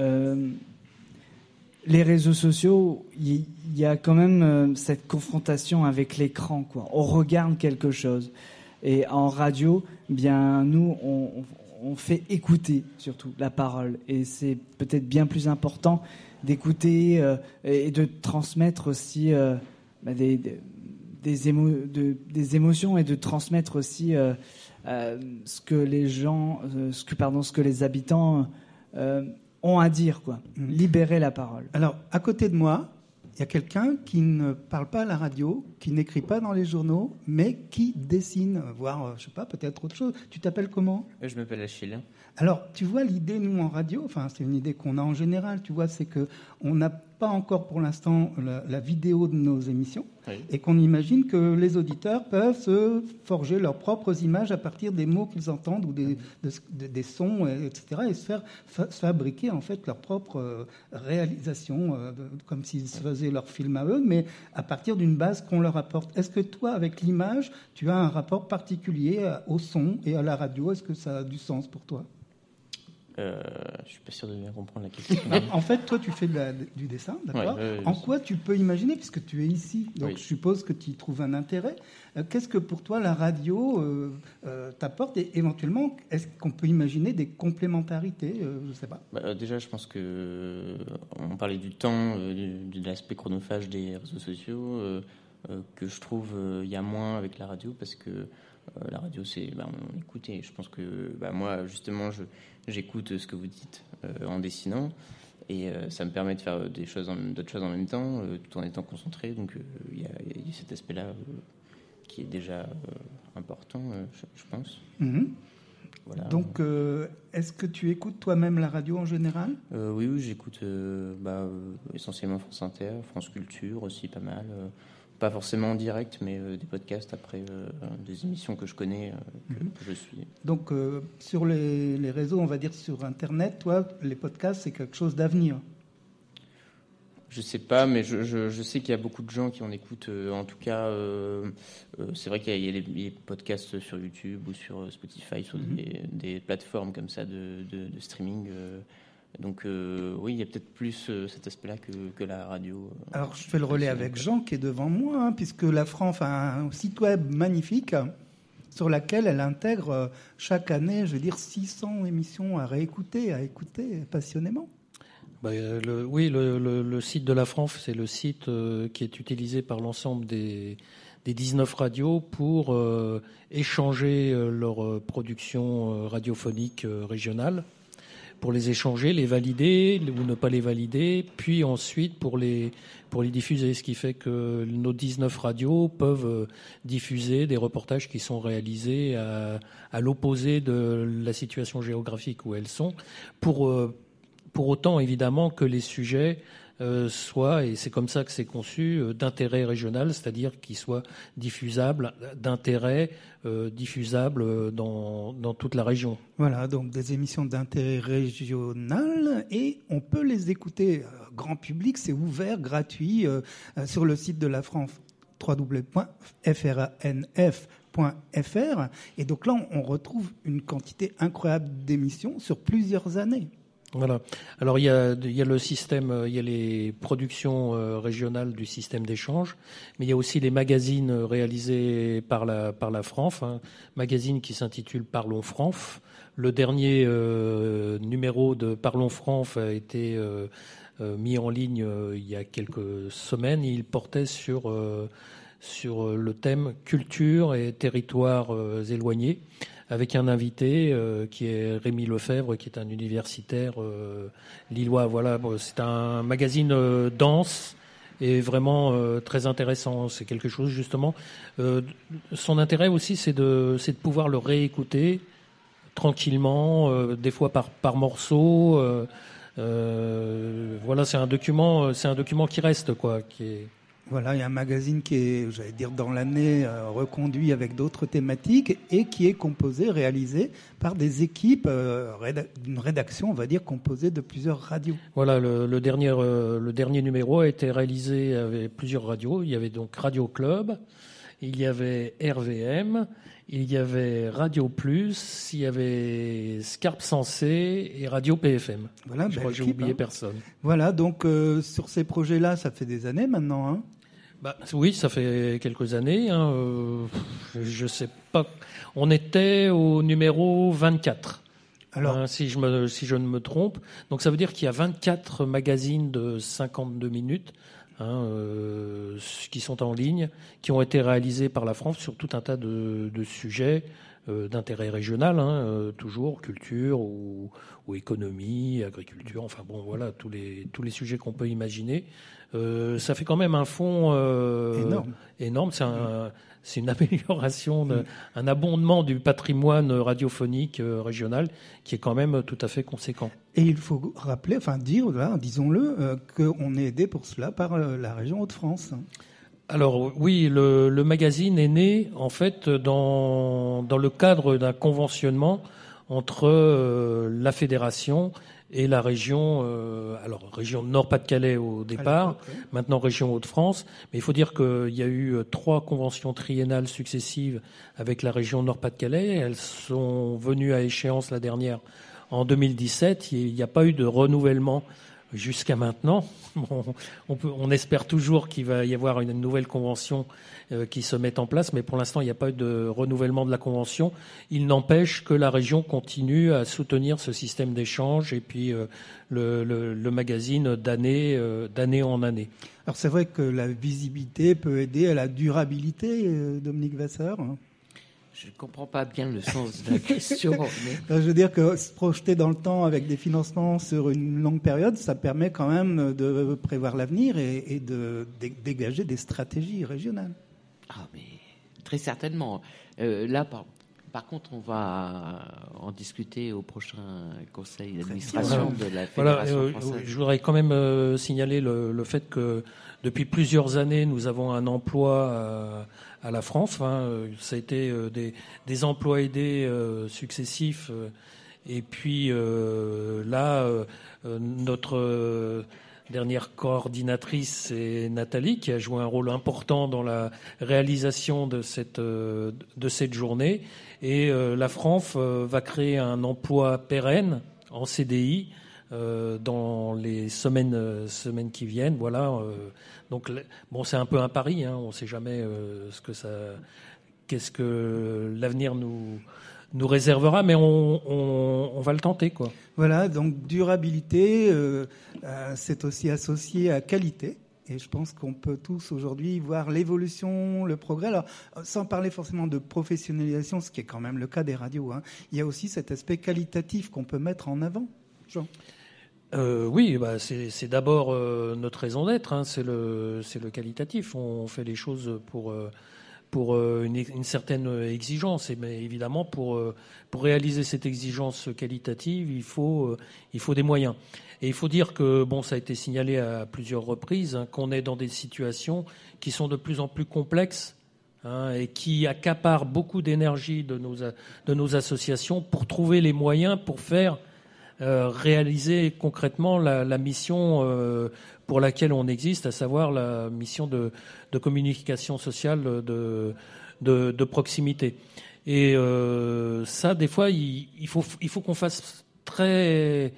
les réseaux sociaux, il y a quand même cette confrontation avec l'écran, quoi. On regarde quelque chose, et en radio, bien nous on fait écouter surtout la parole, et c'est peut-être bien plus important d'écouter et de transmettre aussi des émotions, et de transmettre aussi ce que les habitants ont à dire, quoi. Libérer la parole. Alors, à côté de moi, il y a quelqu'un qui ne parle pas à la radio, qui n'écrit pas dans les journaux, mais qui dessine, voire, je sais pas, peut-être autre chose. Tu t'appelles comment? Je m'appelle Achille. Alors, tu vois, l'idée, nous, en radio, enfin, c'est une idée qu'on a en général, tu vois, c'est qu'on n'a pas encore pour l'instant la vidéo de nos émissions, oui, et qu'on imagine que les auditeurs peuvent se forger leurs propres images à partir des mots qu'ils entendent ou des sons, etc., et se faire fabriquer, en fait, leur propre réalisation, comme s'ils se faisaient leur film à eux, mais à partir d'une base qu'on leur apporte. Est-ce que toi, avec l'image, tu as un rapport particulier au son et à la radio? Est-ce que ça a du sens pour toi? Je suis pas sûr de bien comprendre la question. En fait, toi, tu fais du dessin, d'accord? En quoi tu peux imaginer, puisque tu es ici, donc je suppose que tu y trouves un intérêt. Qu'est-ce que pour toi la radio t'apporte, et éventuellement, est-ce qu'on peut imaginer des complémentarités? Je sais pas. Déjà, je pense que on parlait du temps, de l'aspect chronophage des réseaux sociaux, que je trouve il y a moins avec la radio, parce que la radio, c'est on écoute, et je pense que moi, justement, j'écoute ce que vous dites en dessinant, et ça me permet de faire d'autres choses en même temps, tout en étant concentré. Donc il y a cet aspect-là qui est déjà important, je pense. Voilà. Donc, est-ce que tu écoutes toi-même la radio en général ? Oui, j'écoute essentiellement France Inter, France Culture aussi pas mal. Pas forcément en direct, mais des podcasts après, des émissions que je connais, que je suis. Donc, sur les réseaux, on va dire sur Internet, toi, les podcasts, c'est quelque chose d'avenir ? Je sais pas, mais je sais qu'il y a beaucoup de gens qui en écoutent. En tout cas, c'est vrai qu'il y a les podcasts sur YouTube ou sur Spotify, sur des plateformes comme ça de streaming. Donc oui, il y a peut-être plus cet aspect-là que la radio. Alors je fais le relais avec Jean qui est devant moi, puisque la France a un site web magnifique sur laquelle elle intègre chaque année, 600 émissions à écouter passionnément. Le site de la France, c'est le site qui est utilisé par l'ensemble des 19 radios pour échanger leur production radiophonique régionale, pour les échanger, les valider ou ne pas les valider, puis ensuite pour les diffuser, ce qui fait que nos 19 radios peuvent diffuser des reportages qui sont réalisés à l'opposé de la situation géographique où elles sont, pour autant, évidemment, que les sujets soient, et c'est comme ça que c'est conçu, d'intérêt régional, c'est-à-dire qu'ils soient diffusables, d'intérêt diffusables dans toute la région. Voilà, donc des émissions d'intérêt régional, et on peut les écouter grand public, c'est ouvert, gratuit, sur le site de la France, www.franf.fr. Et donc là, on retrouve une quantité incroyable d'émissions sur plusieurs années. Voilà. Alors il y a le système, il y a les productions régionales du système d'échange, mais il y a aussi les magazines réalisés par la France, magazine qui s'intitule Parlons France. Le dernier numéro de Parlons France a été mis en ligne il y a quelques semaines. Il portait sur le thème culture et territoires éloignés, avec un invité qui est Rémi Lefebvre, qui est un universitaire lillois. Voilà, c'est un magazine dense et vraiment très intéressant. C'est quelque chose, justement. Son intérêt aussi, c'est de pouvoir le réécouter tranquillement, des fois par morceaux. Voilà, c'est un document qui reste, quoi, qui est... Voilà, il y a un magazine qui est, dans l'année, reconduit avec d'autres thématiques et qui est réalisé par des équipes, d'une rédaction, on va dire, composée de plusieurs radios. Voilà, le dernier numéro a été réalisé avec plusieurs radios. Il y avait donc Radio Club, il y avait RVM, il y avait Radio Plus, il y avait Scarpe Sensé et Radio PFM. Voilà, je crois que j'ai oublié personne. Voilà, donc sur ces projets-là, ça fait des années maintenant, oui, ça fait quelques années. Je sais pas. On était au numéro 24. Alors, si je ne me trompe. Donc ça veut dire qu'il y a 24 magazines de 52 minutes qui sont en ligne, qui ont été réalisés par la France sur tout un tas de sujets d'intérêt régional, toujours culture ou économie, agriculture. Enfin bon, voilà, tous les sujets qu'on peut imaginer. Ça fait quand même un fond énorme. C'est une amélioration, un abondement du patrimoine radiophonique régional qui est quand même tout à fait conséquent. Et il faut rappeler, disons-le, qu'on est aidé pour cela par la région Hauts-de-France. Alors oui, le magazine est né en fait dans le cadre d'un conventionnement entre la fédération et la région, région Nord-Pas-de-Calais au départ, maintenant région Hauts-de-France. Mais il faut dire qu'il y a eu 3 conventions triennales successives avec la région Nord-Pas-de-Calais. Elles sont venues à échéance, la dernière en 2017. Il n'y a pas eu de renouvellement jusqu'à maintenant. On espère toujours qu'il va y avoir une nouvelle convention qui se mette en place, mais pour l'instant, il n'y a pas eu de renouvellement de la convention. Il n'empêche que la région continue à soutenir ce système d'échange et puis le magazine d'année en année. Alors c'est vrai que la visibilité peut aider à la durabilité, Dominique Vasseur. Je ne comprends pas bien le sens de la question. Mais... Je veux dire que se projeter dans le temps avec des financements sur une longue période, ça permet quand même de prévoir l'avenir et de dégager des stratégies régionales. Ah, mais très certainement. Là, par contre, on va en discuter au prochain conseil d'administration de la Fédération française. Je voudrais quand même signaler le fait que depuis plusieurs années, nous avons un emploi à la France. Ça a été des emplois aidés successifs. Et puis là, notre dernière coordinatrice, c'est Nathalie, qui a joué un rôle important dans la réalisation de cette journée. Et la FRANF va créer un emploi pérenne en CDI dans les semaines qui viennent. Voilà. Donc bon, c'est un peu un pari. On ne sait jamais qu'est-ce que l'avenir nous réservera, mais on va le tenter, quoi. Voilà, donc durabilité, c'est aussi associé à qualité. Et je pense qu'on peut tous aujourd'hui voir l'évolution, le progrès. Alors, sans parler forcément de professionnalisation, ce qui est quand même le cas des radios, il y a aussi cet aspect qualitatif qu'on peut mettre en avant, Jean. Oui, c'est d'abord notre raison d'être, c'est le qualitatif. On fait les choses pour une certaine exigence, mais évidemment pour réaliser cette exigence qualitative, il faut des moyens. Et il faut dire que ça a été signalé à plusieurs reprises, qu'on est dans des situations qui sont de plus en plus complexes, et qui accaparent beaucoup d'énergie de nos associations pour trouver les moyens pour faire réaliser concrètement la mission pour laquelle on existe, à savoir la mission de communication sociale de proximité. Et ça, des fois, il faut qu'on fasse très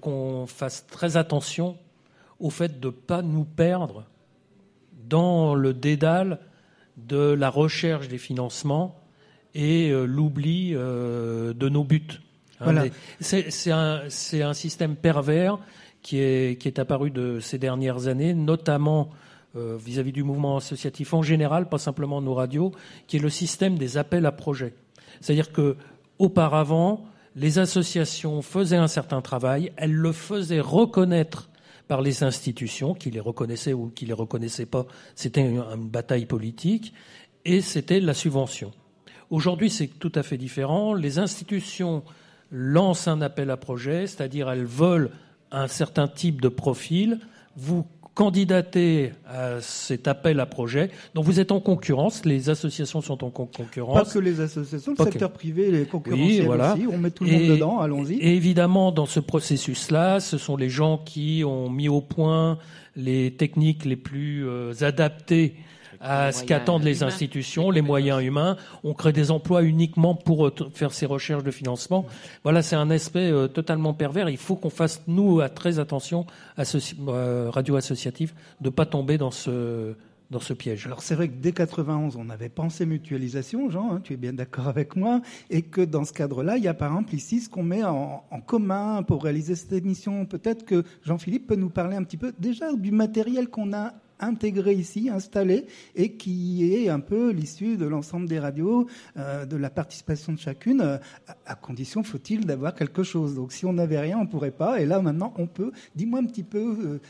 attention au fait de pas nous perdre dans le dédale de la recherche des financements et l'oubli de nos buts. Voilà. C'est un système pervers qui est apparu de ces dernières années, notamment vis-à-vis du mouvement associatif en général, pas simplement nos radios, qui est le système des appels à projets. C'est-à-dire que auparavant, les associations faisaient un certain travail, elles le faisaient reconnaître par les institutions, qui les reconnaissaient ou qui les reconnaissaient pas. C'était une bataille politique, et c'était la subvention. Aujourd'hui, c'est tout à fait différent. Les institutions lancent un appel à projet, c'est-à-dire elles veulent un certain type de profil. Vous candidatez à cet appel à projet. Donc vous êtes en concurrence, les associations sont en concurrence. Pas que les associations, le secteur privé, les concurrentiels aussi, on met tout le monde dedans, allons-y. Et évidemment, dans ce processus-là, ce sont les gens qui ont mis au point les techniques les plus adaptées à ce qu'attendent les institutions, les moyens humains. On crée des emplois uniquement pour faire ces recherches de financement. Voilà, c'est un aspect totalement pervers. Il faut qu'on fasse, nous, très attention, radio associative, de ne pas tomber dans ce piège. Alors c'est vrai que dès 91, on avait pensé mutualisation, Jean, tu es bien d'accord avec moi, et que dans ce cadre-là, il y a par exemple ici ce qu'on met en commun pour réaliser cette émission. Peut-être que Jean-Philippe peut nous parler un petit peu déjà du matériel qu'on a intégré ici, installé, et qui est un peu l'issue de l'ensemble des radios, de la participation de chacune, à condition, faut-il, d'avoir quelque chose. Donc si on n'avait rien, on ne pourrait pas, et là maintenant on peut. Dis-moi un petit peu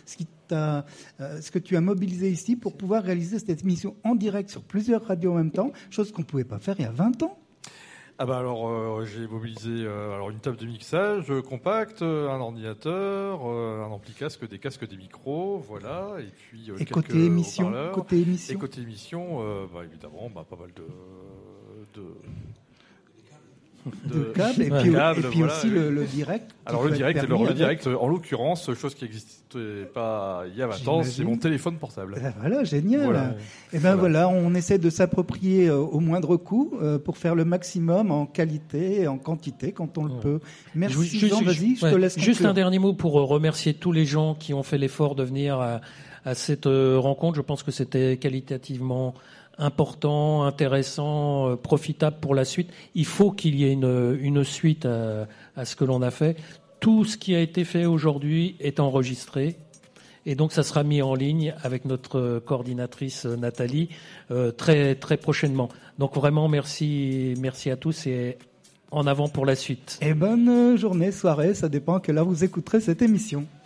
ce que tu as mobilisé ici pour pouvoir réaliser cette émission en direct sur plusieurs radios en même temps, chose qu'on ne pouvait pas faire il y a 20 ans. J'ai mobilisé une table de mixage compacte, un ordinateur, un ampli casque, des casques, des micros, voilà, et puis quelques côté émission, haut-parleurs. Et côté émission, évidemment, pas mal de câbles, et puis voilà. Aussi le direct. Alors le direct, en l'occurrence, chose qui n'existait pas il y a 20 ans, c'est mon téléphone portable. Voilà, génial. Voilà. Et voilà, on essaie de s'approprier au moindre coût pour faire le maximum en qualité et en quantité quand on le peut. Merci Jean, vas-y, je te laisse conclure. Juste un dernier mot pour remercier tous les gens qui ont fait l'effort de venir à cette rencontre. Je pense que c'était qualitativement important, intéressant, profitable pour la suite. Il faut qu'il y ait une suite à ce que l'on a fait. Tout ce qui a été fait aujourd'hui est enregistré et donc ça sera mis en ligne avec notre coordinatrice Nathalie très très prochainement. Donc vraiment merci à tous et en avant pour la suite. Et bonne journée, soirée, ça dépend à quelle heure vous écouterez cette émission.